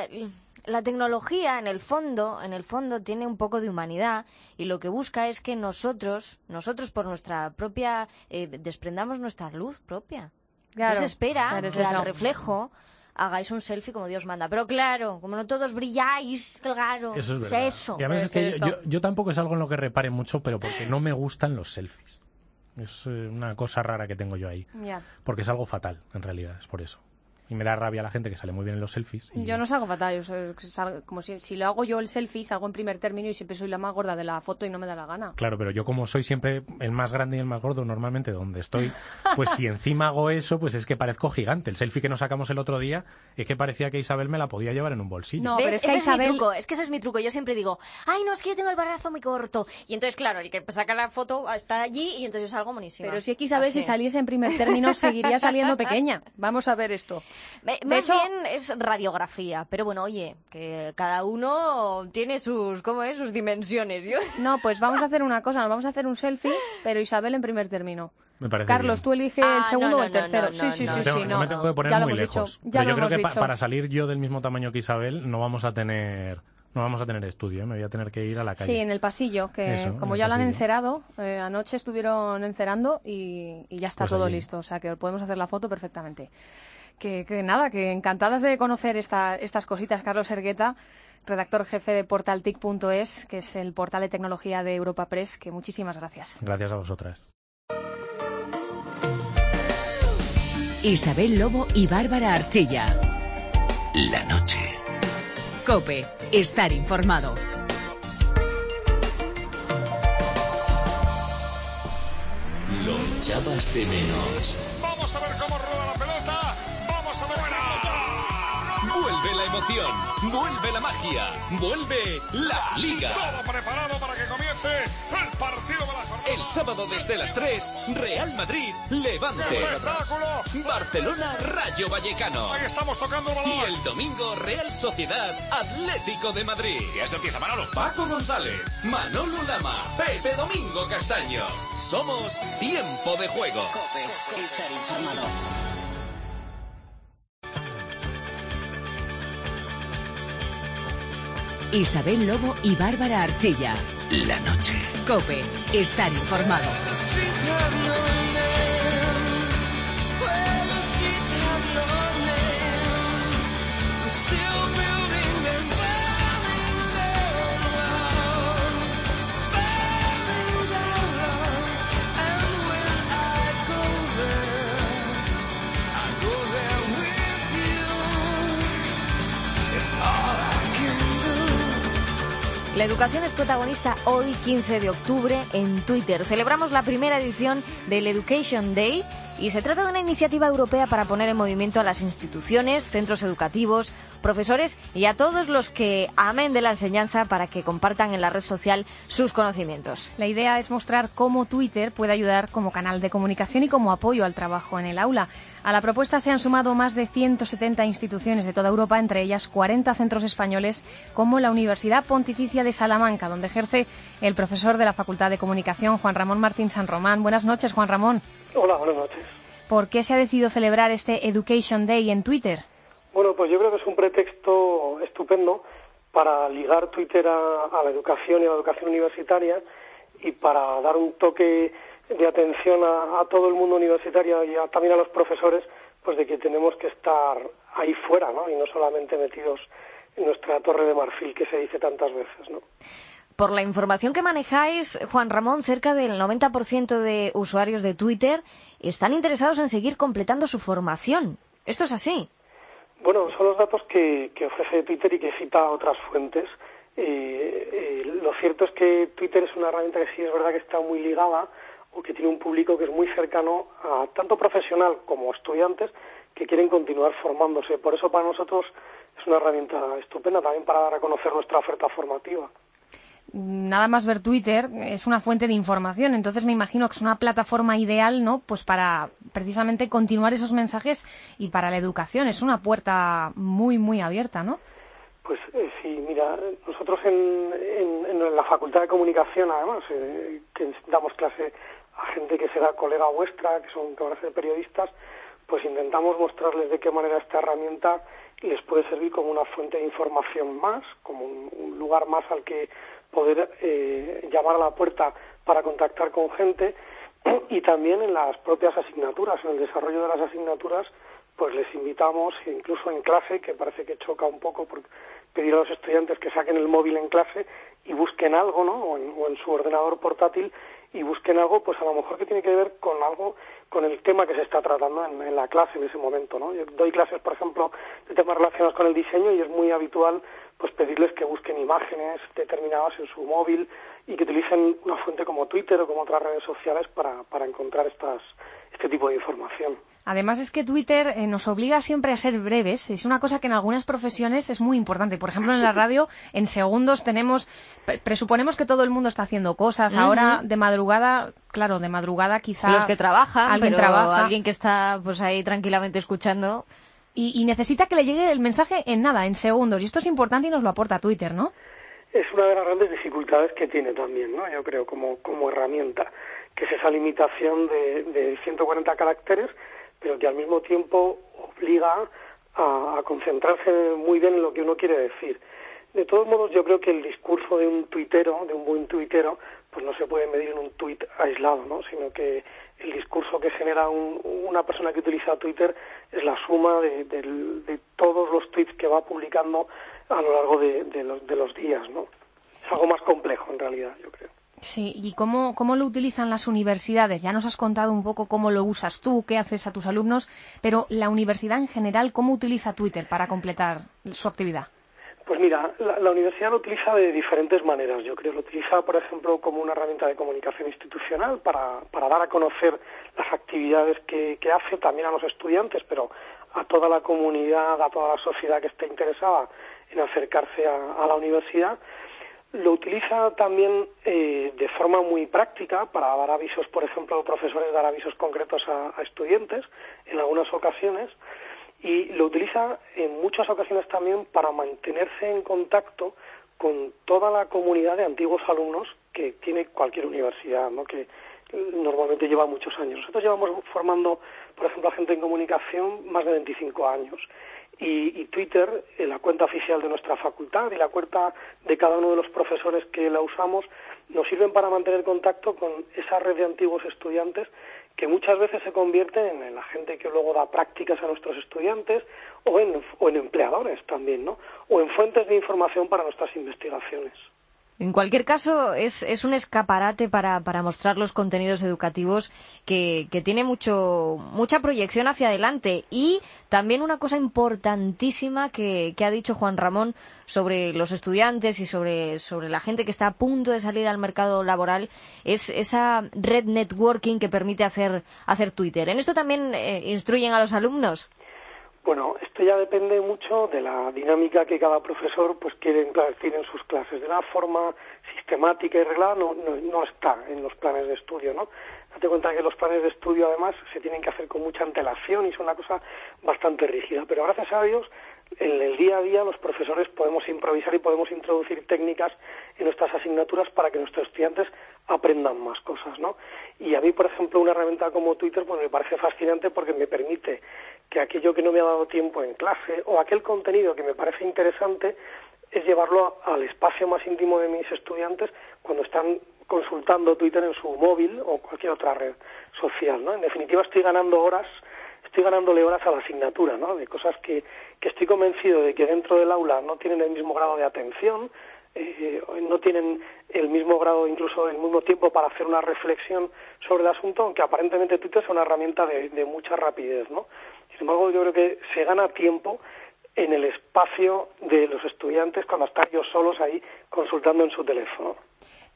La tecnología, en el fondo, tiene un poco de humanidad y lo que busca es que nosotros por nuestra propia, desprendamos nuestra luz propia. Claro, entonces espera es que eso. al reflejo hagáis un selfie como Dios manda. Pero claro, como no todos brilláis, claro, eso es verdad. eso. Y además es que yo tampoco es algo en lo que repare mucho, pero porque no me gustan los selfies. Es una cosa rara que tengo yo ahí. Ya. Porque es algo fatal, en realidad, es por eso. Y me da rabia a la gente que sale muy bien en los selfies. Yo no salgo fatal, como si lo hago yo el selfie, salgo en primer término y siempre soy la más gorda de la foto y no me da la gana. Claro, pero yo como soy siempre el más grande y el más gordo normalmente donde estoy, pues si encima hago eso, pues es que parezco gigante. El selfie que nos sacamos el otro día es que parecía que Isabel me la podía llevar en un bolsillo. No, ¿ves? pero es que ese es mi truco. Yo siempre digo, ay, no, es que yo tengo el brazo muy corto. Y entonces, claro, el que saca la foto está allí y entonces yo salgo monísima. Pero si es que Isabel, si saliese en primer término, seguiría saliendo pequeña. Vamos a ver esto. De hecho, es radiografía, pero bueno, oye, que cada uno tiene sus dimensiones. No, pues vamos a hacer una cosa, nos vamos a hacer un selfie, pero Isabel en primer término. Me parece Carlos, bien. tú eliges el segundo o el tercero. Sí. No me tengo que poner ya muy lo hemos lejos. dicho, ya Pero yo lo creo hemos que dicho. para salir yo del mismo tamaño que Isabel no vamos a tener estudio, ¿eh? Me voy a tener que ir a la calle. Sí, en el pasillo, que Eso, como en ya el lo han pasillo. encerado, anoche estuvieron encerando y ya está Pues todo allí. listo, o sea que podemos hacer la foto perfectamente. Que nada, que encantadas de conocer estas cositas, Carlos Hergueta, redactor jefe de portaltic.es, que es el portal de tecnología de Europa Press, que muchísimas gracias. Gracias a vosotras. Isabel Lobo y Bárbara Archilla. La noche. COPE. Estar informado. Lo echabas de menos. Vamos a ver cómo rueda la pelota. Vamos a ver. Vuelve la emoción, vuelve la magia, vuelve la Liga. Todo preparado para que comience el partido de la jornada. El sábado desde las 3, Real Madrid, Levante. ¡Espectáculo! Barcelona, Rayo Vallecano. Ahí estamos tocando el balón. Y el domingo, Real Sociedad, Atlético de Madrid. Ya esto empieza, Manolo. Paco González, Manolo Lama, Pepe Domingo Castaño. Somos Tiempo de Juego. COPE. Estar informado. Isabel Lobo y Bárbara Archilla. La noche. COPE. Estar informado. La educación es protagonista hoy, 15 de octubre, en Twitter. Celebramos la primera edición del Education Day y se trata de una iniciativa europea para poner en movimiento a las instituciones, centros educativos, profesores y a todos los que amen de la enseñanza para que compartan en la red social sus conocimientos. La idea es mostrar cómo Twitter puede ayudar como canal de comunicación y como apoyo al trabajo en el aula. A la propuesta se han sumado más de 170 instituciones de toda Europa, entre ellas 40 centros españoles, como la Universidad Pontificia de Salamanca, donde ejerce el profesor de la Facultad de Comunicación, Juan Ramón Martín San Román. Buenas noches, Juan Ramón. Hola, buenas noches. ¿Por qué se ha decidido celebrar este Education Day en Twitter? Bueno, pues yo creo que es un pretexto estupendo para ligar Twitter a la educación y a la educación universitaria y para dar un toque de atención a todo el mundo universitario y también a los profesores, pues de que tenemos que estar ahí fuera, ¿no? Y no solamente metidos en nuestra torre de marfil, que se dice tantas veces, ¿no? Por la información que manejáis, Juan Ramón, cerca del 90% de usuarios de Twitter están interesados en seguir completando su formación. ¿Esto es así? Bueno, son los datos que ofrece Twitter y que cita otras fuentes. Lo cierto es que Twitter es una herramienta que sí es verdad que está muy ligada o que tiene un público que es muy cercano a tanto profesional como estudiantes que quieren continuar formándose. Por eso para nosotros es una herramienta estupenda también para dar a conocer nuestra oferta formativa. Nada más ver Twitter es una fuente de información, entonces me imagino que es una plataforma ideal, ¿no? Pues para precisamente continuar esos mensajes y para la educación es una puerta muy, muy abierta, ¿no? Pues sí, mira, nosotros en la Facultad de Comunicación, además, que damos clase a gente que será colega vuestra, que van a ser periodistas, pues intentamos mostrarles de qué manera esta herramienta les puede servir como una fuente de información más, como un lugar más al que poder llamar a la puerta para contactar con gente, y también en las propias asignaturas, en el desarrollo de las asignaturas, pues les invitamos, incluso en clase, que parece que choca un poco por pedir a los estudiantes que saquen el móvil en clase y busquen algo, ¿no? O en su ordenador portátil, y busquen algo, pues a lo mejor que tiene que ver con algo, con el tema que se está tratando en la clase en ese momento, ¿no? Yo doy clases, por ejemplo, de temas relacionados con el diseño, y es muy habitual pues pedirles que busquen imágenes determinadas en su móvil y que utilicen una fuente como Twitter o como otras redes sociales para encontrar este tipo de información. Además es que Twitter nos obliga siempre a ser breves. Es una cosa que en algunas profesiones es muy importante. Por ejemplo, en la radio, en segundos presuponemos que todo el mundo está haciendo cosas. Ahora, de madrugada, claro, de madrugada quizá... Los que trabajan, alguien pero trabaja. Alguien que está pues ahí tranquilamente escuchando... Y necesita que le llegue el mensaje en segundos. Y esto es importante y nos lo aporta Twitter, ¿no? Es una de las grandes dificultades que tiene también, ¿no? Yo creo, como herramienta, que es esa limitación de 140 caracteres, pero que al mismo tiempo obliga a concentrarse muy bien en lo que uno quiere decir. De todos modos, yo creo que el discurso de un buen tuitero, pues no se puede medir en un tuit aislado, ¿no? Sino que el discurso que genera una persona que utiliza Twitter es la suma de todos los tweets que va publicando a lo largo de los días, ¿no? Es algo más complejo, en realidad, yo creo. Sí, ¿y cómo lo utilizan las universidades? Ya nos has contado un poco cómo lo usas tú, qué haces a tus alumnos, pero la universidad en general, ¿cómo utiliza Twitter para completar su actividad? Pues mira, la universidad lo utiliza de diferentes maneras. Yo creo que lo utiliza, por ejemplo, como una herramienta de comunicación institucional para dar a conocer las actividades que hace también a los estudiantes, pero a toda la comunidad, a toda la sociedad que esté interesada en acercarse a la universidad. Lo utiliza también de forma muy práctica para dar avisos, por ejemplo, profesores dar avisos concretos a estudiantes en algunas ocasiones. Y lo utiliza en muchas ocasiones también para mantenerse en contacto con toda la comunidad de antiguos alumnos que tiene cualquier universidad, ¿no? Que normalmente lleva muchos años. Nosotros llevamos formando, por ejemplo, a gente en comunicación más de 25 años. Y Twitter, la cuenta oficial de nuestra facultad y la cuenta de cada uno de los profesores que la usamos, nos sirven para mantener contacto con esa red de antiguos estudiantes que muchas veces se convierten en la gente que luego da prácticas a nuestros estudiantes o en empleadores también, ¿no? O en fuentes de información para nuestras investigaciones. En cualquier caso, es un escaparate para mostrar los contenidos educativos que tiene mucha proyección hacia adelante. Y también una cosa importantísima que ha dicho Juan Ramón sobre los estudiantes y sobre la gente que está a punto de salir al mercado laboral es esa red networking que permite hacer Twitter. ¿En esto también instruyen a los alumnos? Bueno, esto ya depende mucho de la dinámica que cada profesor pues quiere introducir en sus clases. De una forma sistemática y reglada no está en los planes de estudio, ¿no? Date cuenta que los planes de estudio además se tienen que hacer con mucha antelación y es una cosa bastante rígida. Pero gracias a Dios, en el día a día los profesores podemos improvisar y podemos introducir técnicas en nuestras asignaturas para que nuestros estudiantes aprendan más cosas, ¿no? Y a mí, por ejemplo, una herramienta como Twitter pues me parece fascinante porque me permite que aquello que no me ha dado tiempo en clase o aquel contenido que me parece interesante es llevarlo al espacio más íntimo de mis estudiantes cuando están consultando Twitter en su móvil o cualquier otra red social, ¿no? En definitiva, estoy ganándole horas a la asignatura, ¿no? De cosas que estoy convencido de que dentro del aula no tienen el mismo grado de atención, no tienen el mismo grado, incluso el mismo tiempo para hacer una reflexión sobre el asunto, aunque aparentemente Twitter es una herramienta de mucha rapidez, ¿no? Sin embargo, yo creo que se gana tiempo en el espacio de los estudiantes cuando están ellos solos ahí consultando en su teléfono.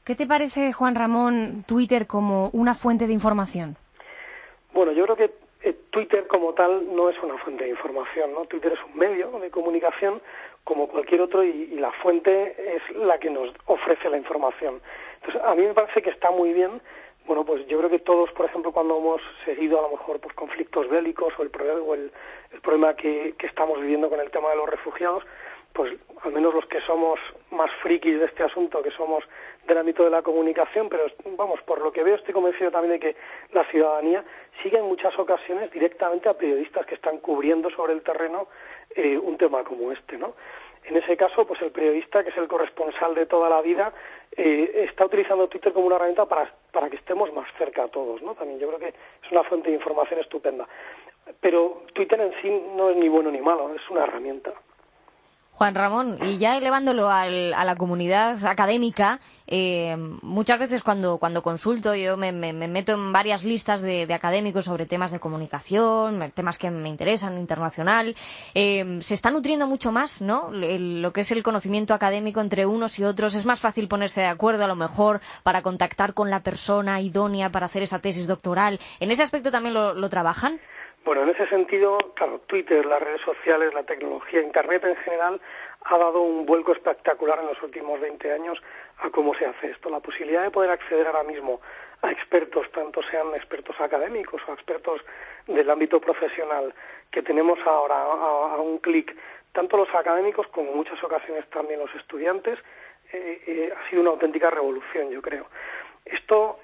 ¿Qué te parece, Juan Ramón, Twitter como una fuente de información? Bueno, yo creo que Twitter como tal no es una fuente de información, ¿no? Twitter es un medio de comunicación como cualquier otro y la fuente es la que nos ofrece la información. Entonces, a mí me parece que está muy bien. Bueno, pues yo creo que todos, por ejemplo, cuando hemos seguido a lo mejor pues conflictos bélicos o el problema que estamos viviendo con el tema de los refugiados, pues al menos los que somos más frikis de este asunto, que somos del ámbito de la comunicación, pero vamos, por lo que veo estoy convencido también de que la ciudadanía sigue en muchas ocasiones directamente a periodistas que están cubriendo sobre el terreno un tema como este, ¿no? En ese caso, pues el periodista, que es el corresponsal de toda la vida, está utilizando Twitter como una herramienta para que estemos más cerca a todos, ¿no? También yo creo que es una fuente de información estupenda. Pero Twitter en sí no es ni bueno ni malo, es una herramienta. Juan Ramón, y ya elevándolo a la comunidad académica, muchas veces cuando consulto, yo me meto en varias listas de académicos sobre temas de comunicación, temas que me interesan, internacional, se está nutriendo mucho más, ¿no? Lo que es el conocimiento académico entre unos y otros. Es más fácil ponerse de acuerdo, a lo mejor, para contactar con la persona idónea para hacer esa tesis doctoral. ¿En ese aspecto también lo trabajan? Bueno, en ese sentido, claro, Twitter, las redes sociales, la tecnología, Internet en general, ha dado un vuelco espectacular en los últimos 20 años a cómo se hace esto. La posibilidad de poder acceder ahora mismo a expertos, tanto sean expertos académicos o expertos del ámbito profesional, que tenemos ahora a un clic, tanto los académicos como en muchas ocasiones también los estudiantes, ha sido una auténtica revolución, yo creo. Esto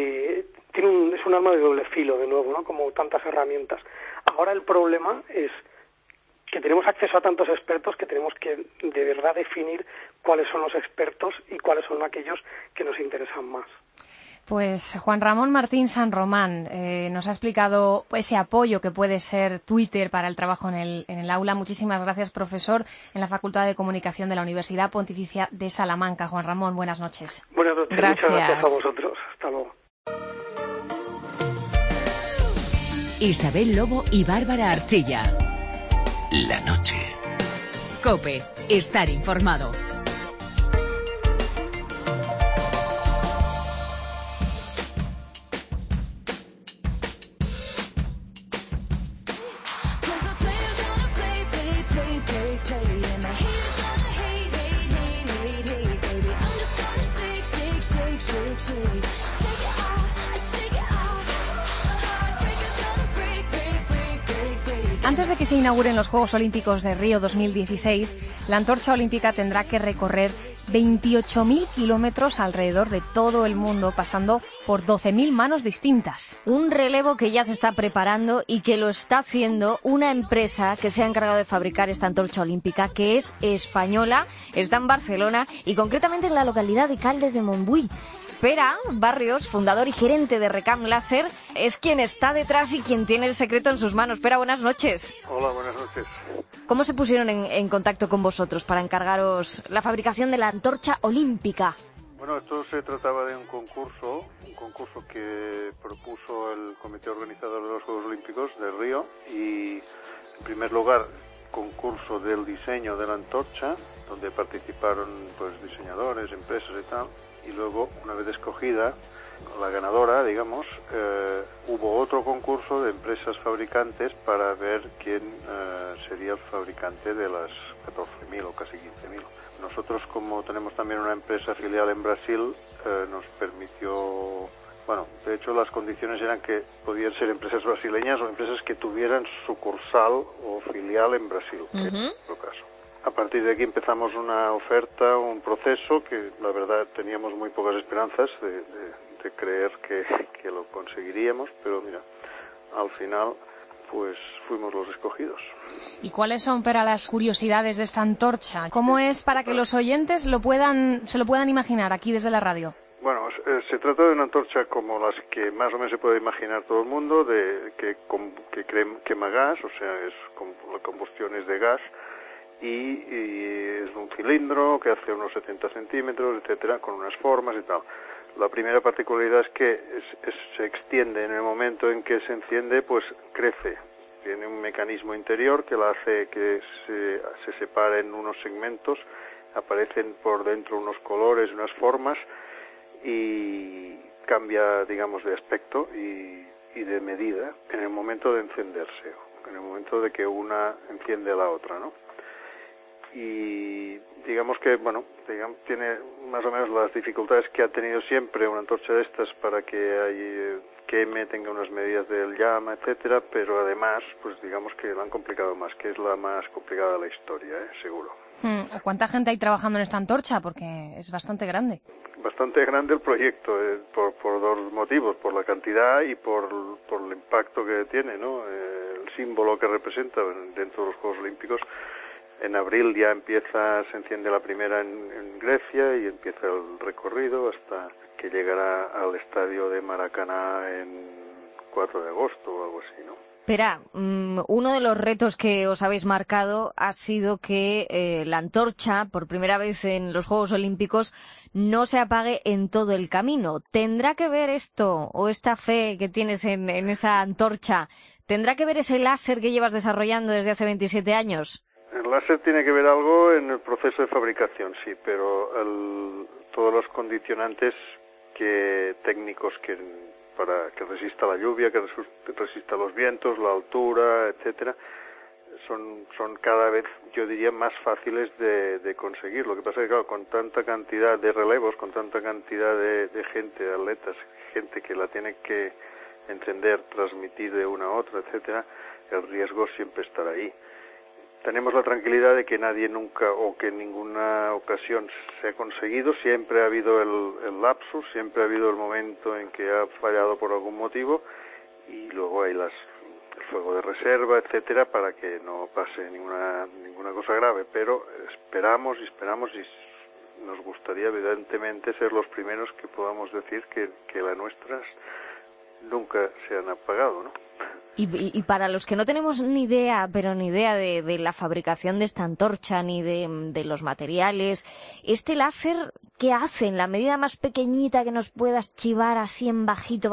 es un arma de doble filo, de nuevo, ¿no? Como tantas herramientas. Ahora el problema es que tenemos acceso a tantos expertos que tenemos que de verdad definir cuáles son los expertos y cuáles son aquellos que nos interesan más. Pues Juan Ramón Martín San Román nos ha explicado ese apoyo que puede ser Twitter para el trabajo en el aula. Muchísimas gracias, profesor en la Facultad de Comunicación de la Universidad Pontificia de Salamanca. Juan Ramón, buenas noches. Buenas noches, gracias. Muchas gracias a vosotros. Hasta luego. Isabel Lobo y Bárbara Archilla. La noche. COPE. Estar informado. Antes de que se inauguren los Juegos Olímpicos de Río 2016, la antorcha olímpica tendrá que recorrer 28.000 kilómetros alrededor de todo el mundo, pasando por 12.000 manos distintas. Un relevo que ya se está preparando y que lo está haciendo una empresa que se ha encargado de fabricar esta antorcha olímpica, que es española, está en Barcelona y concretamente en la localidad de Caldes de Montbui. Pera Barrios, fundador y gerente de Recam Láser, es quien está detrás y quien tiene el secreto en sus manos. Pera, buenas noches. Hola, buenas noches. ¿Cómo se pusieron en contacto con vosotros para encargaros la fabricación de la antorcha olímpica? Bueno, esto se trataba de un concurso que propuso el comité organizador de los Juegos Olímpicos de Río y, en primer lugar, concurso del diseño de la antorcha, donde participaron pues diseñadores, empresas y tal. Y luego, una vez escogida la ganadora, digamos, hubo otro concurso de empresas fabricantes para ver quién sería el fabricante de las 14.000 o casi 15.000. Nosotros, como tenemos también una empresa filial en Brasil, nos permitió... Bueno, de hecho las condiciones eran que podían ser empresas brasileñas o empresas que tuvieran sucursal o filial en Brasil, en nuestro caso. A partir de aquí empezamos una oferta, un proceso que la verdad teníamos muy pocas esperanzas de creer que lo conseguiríamos, pero mira, al final pues fuimos los escogidos. ¿Y cuáles son, Pera, las curiosidades de esta antorcha? ¿Cómo es para que los oyentes se lo puedan imaginar aquí desde la radio? Bueno, se trata de una antorcha como las que más o menos se puede imaginar todo el mundo, que quema gas, o sea, la combustión es de gas, y es un cilindro que hace unos 70 centímetros, etcétera, con unas formas y tal. La primera particularidad es que se extiende en el momento en que se enciende, pues crece. Tiene un mecanismo interior que la hace que se separe en unos segmentos, aparecen por dentro unos colores, unas formas, y cambia, digamos, de aspecto y de medida en el momento de encenderse, en el momento de que una enciende a la otra, ¿no? Y digamos que, bueno, tiene más o menos las dificultades que ha tenido siempre una antorcha de estas para que queme, tenga unas medidas del llama, etcétera, pero además, pues digamos que lo han complicado más, que es la más complicada de la historia, seguro. ¿Cuánta gente hay trabajando en esta antorcha? Porque es bastante grande. Bastante grande el proyecto, por dos motivos, por la cantidad y por el impacto que tiene, ¿no? El símbolo que representa dentro de los Juegos Olímpicos. En abril ya se enciende la primera en Grecia y empieza el recorrido hasta que llegará al estadio de Maracaná en 4 de agosto o algo así, ¿no? Espera, uno de los retos que os habéis marcado ha sido que la antorcha, por primera vez en los Juegos Olímpicos, no se apague en todo el camino. ¿Tendrá que ver esto o esta fe que tienes en esa antorcha? ¿Tendrá que ver ese láser que llevas desarrollando desde hace 27 años? El láser tiene que ver algo en el proceso de fabricación, sí, pero todos los condicionantes técnicos para que resista la lluvia, que resista los vientos, la altura, etcétera, son cada vez, yo diría, más fáciles de conseguir. Lo que pasa es que, claro, con tanta cantidad de relevos, con tanta cantidad de gente, de atletas, gente que la tiene que encender, transmitir de una a otra, etcétera, el riesgo siempre estará ahí. Tenemos la tranquilidad de que nadie nunca o que en ninguna ocasión se ha conseguido, siempre ha habido el lapsus, siempre ha habido el momento en que ha fallado por algún motivo y luego hay el fuego de reserva, etcétera, para que no pase ninguna cosa grave, pero esperamos y nos gustaría evidentemente ser los primeros que podamos decir que las nuestras nunca se han apagado, ¿no? Y para los que no tenemos ni idea de la fabricación de esta antorcha, ni de los materiales, ¿este láser qué hace en la medida más pequeñita que nos puedas chivar así en bajito?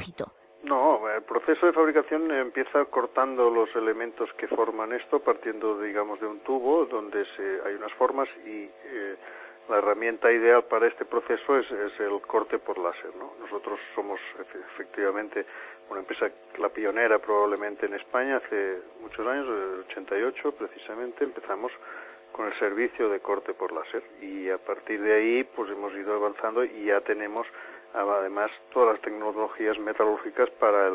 No, el proceso de fabricación empieza cortando los elementos que forman esto, partiendo, digamos, de un tubo donde hay unas formas y la herramienta ideal para este proceso es el corte por láser, ¿no? Nosotros somos efectivamente una empresa, la pionera probablemente en España, hace muchos años, en el 88 precisamente, empezamos con el servicio de corte por láser y a partir de ahí pues hemos ido avanzando y ya tenemos además todas las tecnologías metalúrgicas para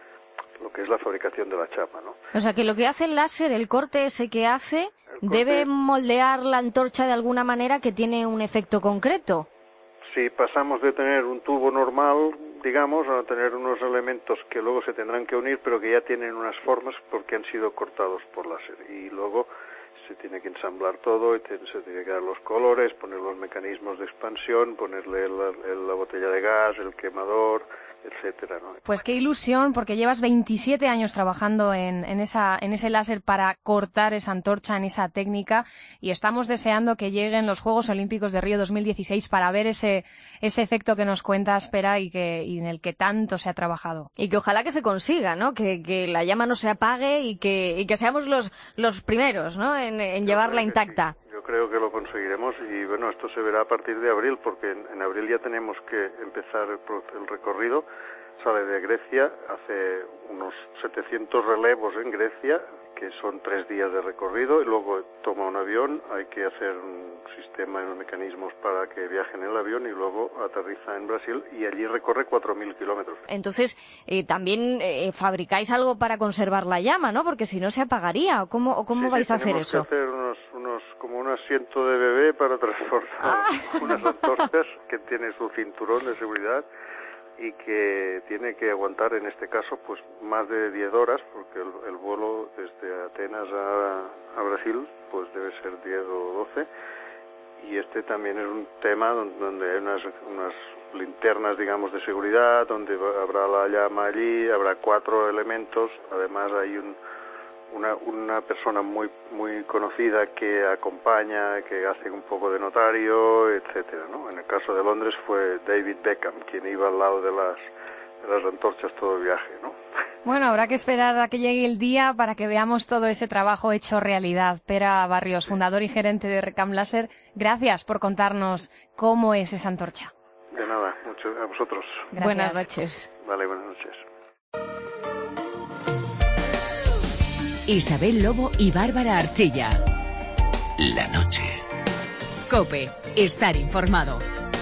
lo que es la fabricación de la chapa, ¿no? O sea que lo que hace el láser, el corte ese que hace, debe moldear la antorcha de alguna manera que tiene un efecto concreto. Sí, pasamos de tener un tubo normal, digamos, a tener unos elementos que luego se tendrán que unir, pero que ya tienen unas formas porque han sido cortados por láser. Y luego se tiene que ensamblar todo, y se tiene que dar los colores, poner los mecanismos de expansión, ponerle la botella de gas, el quemador, etcétera, ¿no? Pues qué ilusión, porque llevas 27 años trabajando en ese láser para cortar esa antorcha, en esa técnica, y estamos deseando que lleguen los Juegos Olímpicos de Río 2016 para ver ese efecto que nos cuenta Espera y en el que tanto se ha trabajado. Y que ojalá que se consiga, ¿no? Que la llama no se apague y que seamos los primeros, ¿no? En llevarla intacta. Sí. Yo creo que lo conseguiremos y bueno, esto se verá a partir de abril, porque en abril ya tenemos que empezar el recorrido. Sale de Grecia, hace unos 700 relevos en Grecia, que son 3 días de recorrido, y luego toma un avión, hay que hacer un sistema y unos mecanismos para que viaje en el avión y luego aterriza en Brasil y allí recorre 4.000 kilómetros. Entonces, también fabricáis algo para conservar la llama, ¿no? Porque si no se apagaría, ¿o cómo vais a hacer eso? Tenemos que hacer como un asiento de bebé para transportar unas antorchas que tiene su cinturón de seguridad y que tiene que aguantar, en este caso, pues más de 10 horas, porque el vuelo desde Atenas a Brasil pues debe ser 10 o 12, y este también es un tema donde hay unas linternas, digamos, de seguridad, donde habrá la llama allí, habrá 4 elementos, además hay una persona muy conocida que acompaña, que hace un poco de notario, etcétera, ¿no? En el caso de Londres fue David Beckham quien iba al lado de las antorchas todo el viaje, ¿no? Bueno, habrá que esperar a que llegue el día para que veamos todo ese trabajo hecho realidad. Pera Barrios, fundador y gerente de Recam Láser, gracias por contarnos cómo es esa antorcha. De nada. noches a vosotros. Gracias. Buenas noches. Vale, buenas noches. Isabel Lobo y Bárbara Archilla. La noche. COPE. Estar informado.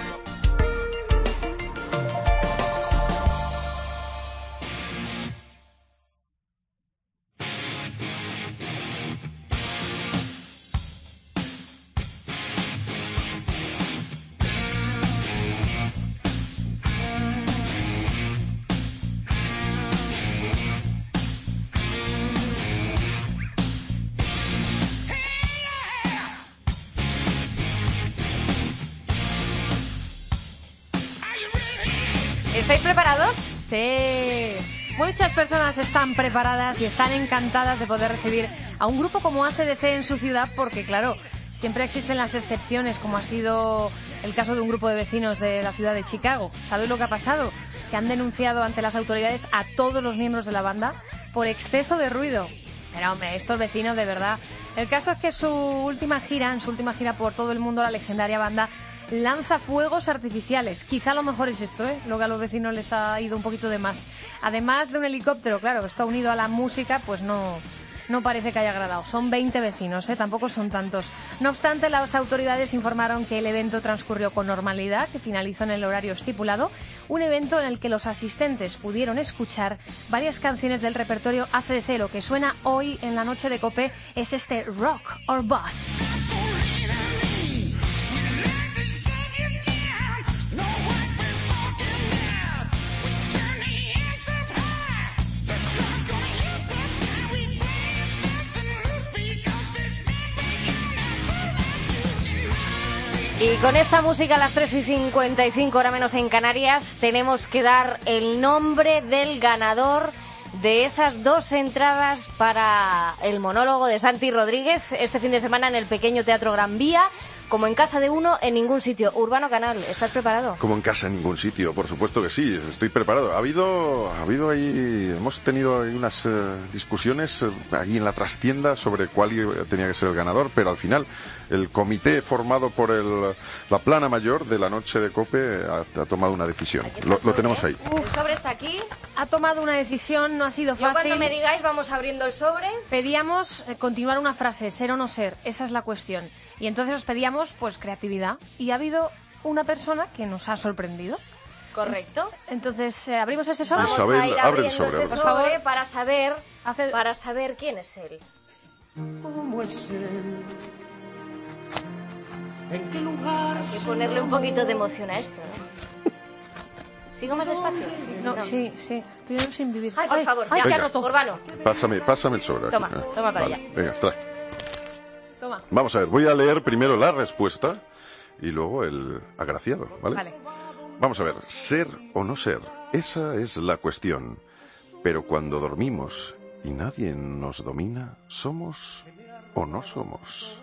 ¿Estáis preparados? Sí. Muchas personas están preparadas y están encantadas de poder recibir a un grupo como AC/DC en su ciudad porque, claro, siempre existen las excepciones, como ha sido el caso de un grupo de vecinos de la ciudad de Chicago. ¿Sabéis lo que ha pasado? Que han denunciado ante las autoridades a todos los miembros de la banda por exceso de ruido. Pero, hombre, estos vecinos, de verdad. El caso es que en su última gira por todo el mundo, la legendaria banda lanza fuegos artificiales. Quizá lo mejor es esto, lo que a los vecinos les ha ido un poquito de más. Además de un helicóptero, claro, que está unido a la música, pues no parece que haya agradado. Son 20 vecinos, tampoco son tantos. No obstante, las autoridades informaron que el evento transcurrió con normalidad, que finalizó en el horario estipulado, un evento en el que los asistentes pudieron escuchar varias canciones del repertorio AC/DC. Lo que suena hoy en la noche de COPE es este Rock or Bust. Y con esta música a las 3:55, hora menos en Canarias, tenemos que dar el nombre del ganador de esas 2 entradas para el monólogo de Santi Rodríguez este fin de semana en el pequeño Teatro Gran Vía. Como en casa de uno, en ningún sitio. Urbano Canal, ¿estás preparado? Como en casa en ningún sitio, por supuesto que sí, estoy preparado. Ha habido ahí, hemos tenido ahí unas discusiones ahí en la trastienda sobre cuál tenía que ser el ganador, pero al final el comité formado por la plana mayor de la noche de COPE ha tomado una decisión. Lo tenemos ahí. El sobre está aquí. Ha tomado una decisión, no ha sido fácil. Yo cuando me digáis vamos abriendo el sobre. Pedíamos continuar una frase, ser o no ser, esa es la cuestión. Y entonces os pedíamos, pues, creatividad. Y ha habido una persona que nos ha sorprendido. Correcto. Entonces, abrimos ese sobre. Vamos Isabel, a ir abre el abriendo sobre, ese por favor. para saber quién es él. ¿Cómo es él? ¿En qué lugar? Hay que ponerle un poquito de emoción a esto, ¿no? ¿Sigo más despacio? No, sí, estoy sin vivir. Ay, por favor, ay, ya, que ha roto. Urbano. Pásame el sobre. Toma, aquí. toma para Vale, allá. venga, trae. Toma. Vamos a ver, voy a leer primero la respuesta y luego el agraciado, ¿vale? Vale. Vamos a ver, ser o no ser, esa es la cuestión. Pero cuando dormimos y nadie nos domina, ¿somos o no somos?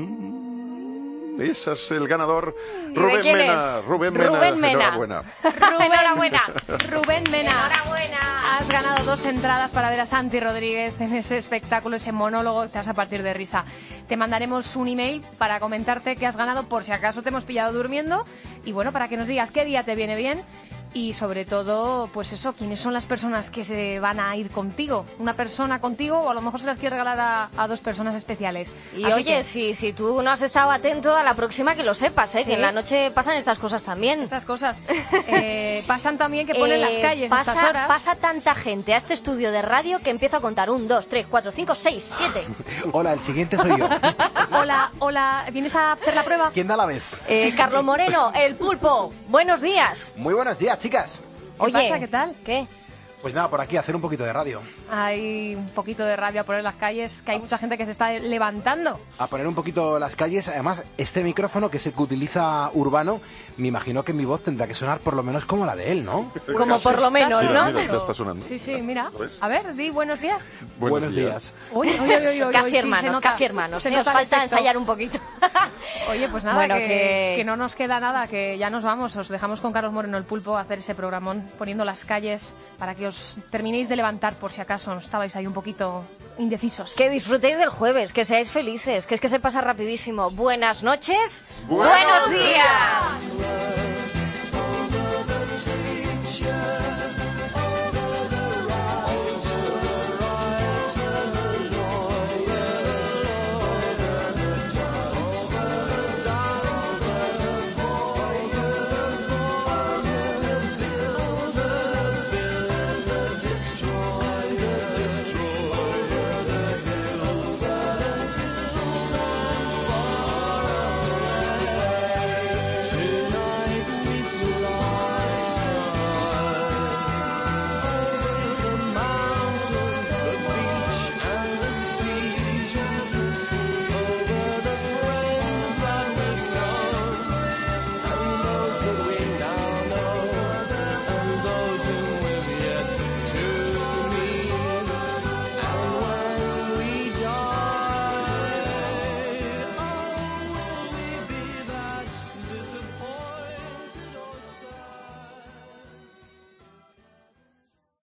Ese es el ganador, Rubén quién Mena. es? Rubén Mena. Enhorabuena. Enhorabuena. Rubén Mena. Enhorabuena. Has ganado 2 entradas para ver a Santi Rodríguez en ese espectáculo, ese monólogo, te vas a partir de risa. Te mandaremos un email para comentarte que has ganado por si acaso te hemos pillado durmiendo y bueno, para que nos digas qué día te viene bien y sobre todo, pues eso, quiénes son las personas que se van a ir contigo. Una persona contigo o a lo mejor se las quiere regalar a 2 personas especiales. Y Así oye, que, si tú no has estado atento a la próxima, que lo sepas, Sí. que en la noche pasan estas cosas también. Estas cosas pasan también que ponen las calles a estas horas. Pasa tanta gente a este estudio de radio que empiezo a contar 1, 2, 3, 4, 5, 6, 7. Hola, el siguiente soy yo. Hola, ¿vienes a hacer la prueba? ¿Quién da la vez? Carlos Moreno, el pulpo, buenos días. Muy buenos días, chicas. ¿Qué pasa? ¿Qué tal? ¿Qué? Pues nada, por aquí hacer un poquito de radio. Hay un poquito de radio a poner en las calles, que hay mucha gente que se está levantando. A poner un poquito las calles. Además, este micrófono que es el que utiliza Urbano, me imagino que mi voz tendrá que sonar por lo menos como la de él, ¿no? Como por lo menos, Sí, ¿no? mira, ya está sonando. Sí, mira. ¿Lo ves? A ver, di buenos días. Buenos días. Oye, Casi sí, hermanos, se nota. casi hermanos. Se Nos nota el falta efecto. ensayar un poquito. Oye, pues nada, Bueno, que no nos queda nada, que ya nos vamos. Os dejamos con Carlos Moreno, el pulpo, a hacer ese programón, poniendo las calles para que os terminéis de levantar por si acaso estabais ahí un poquito indecisos. Que disfrutéis del jueves, que seáis felices, que es que se pasa rapidísimo. Buenas noches, Buenos buenos días.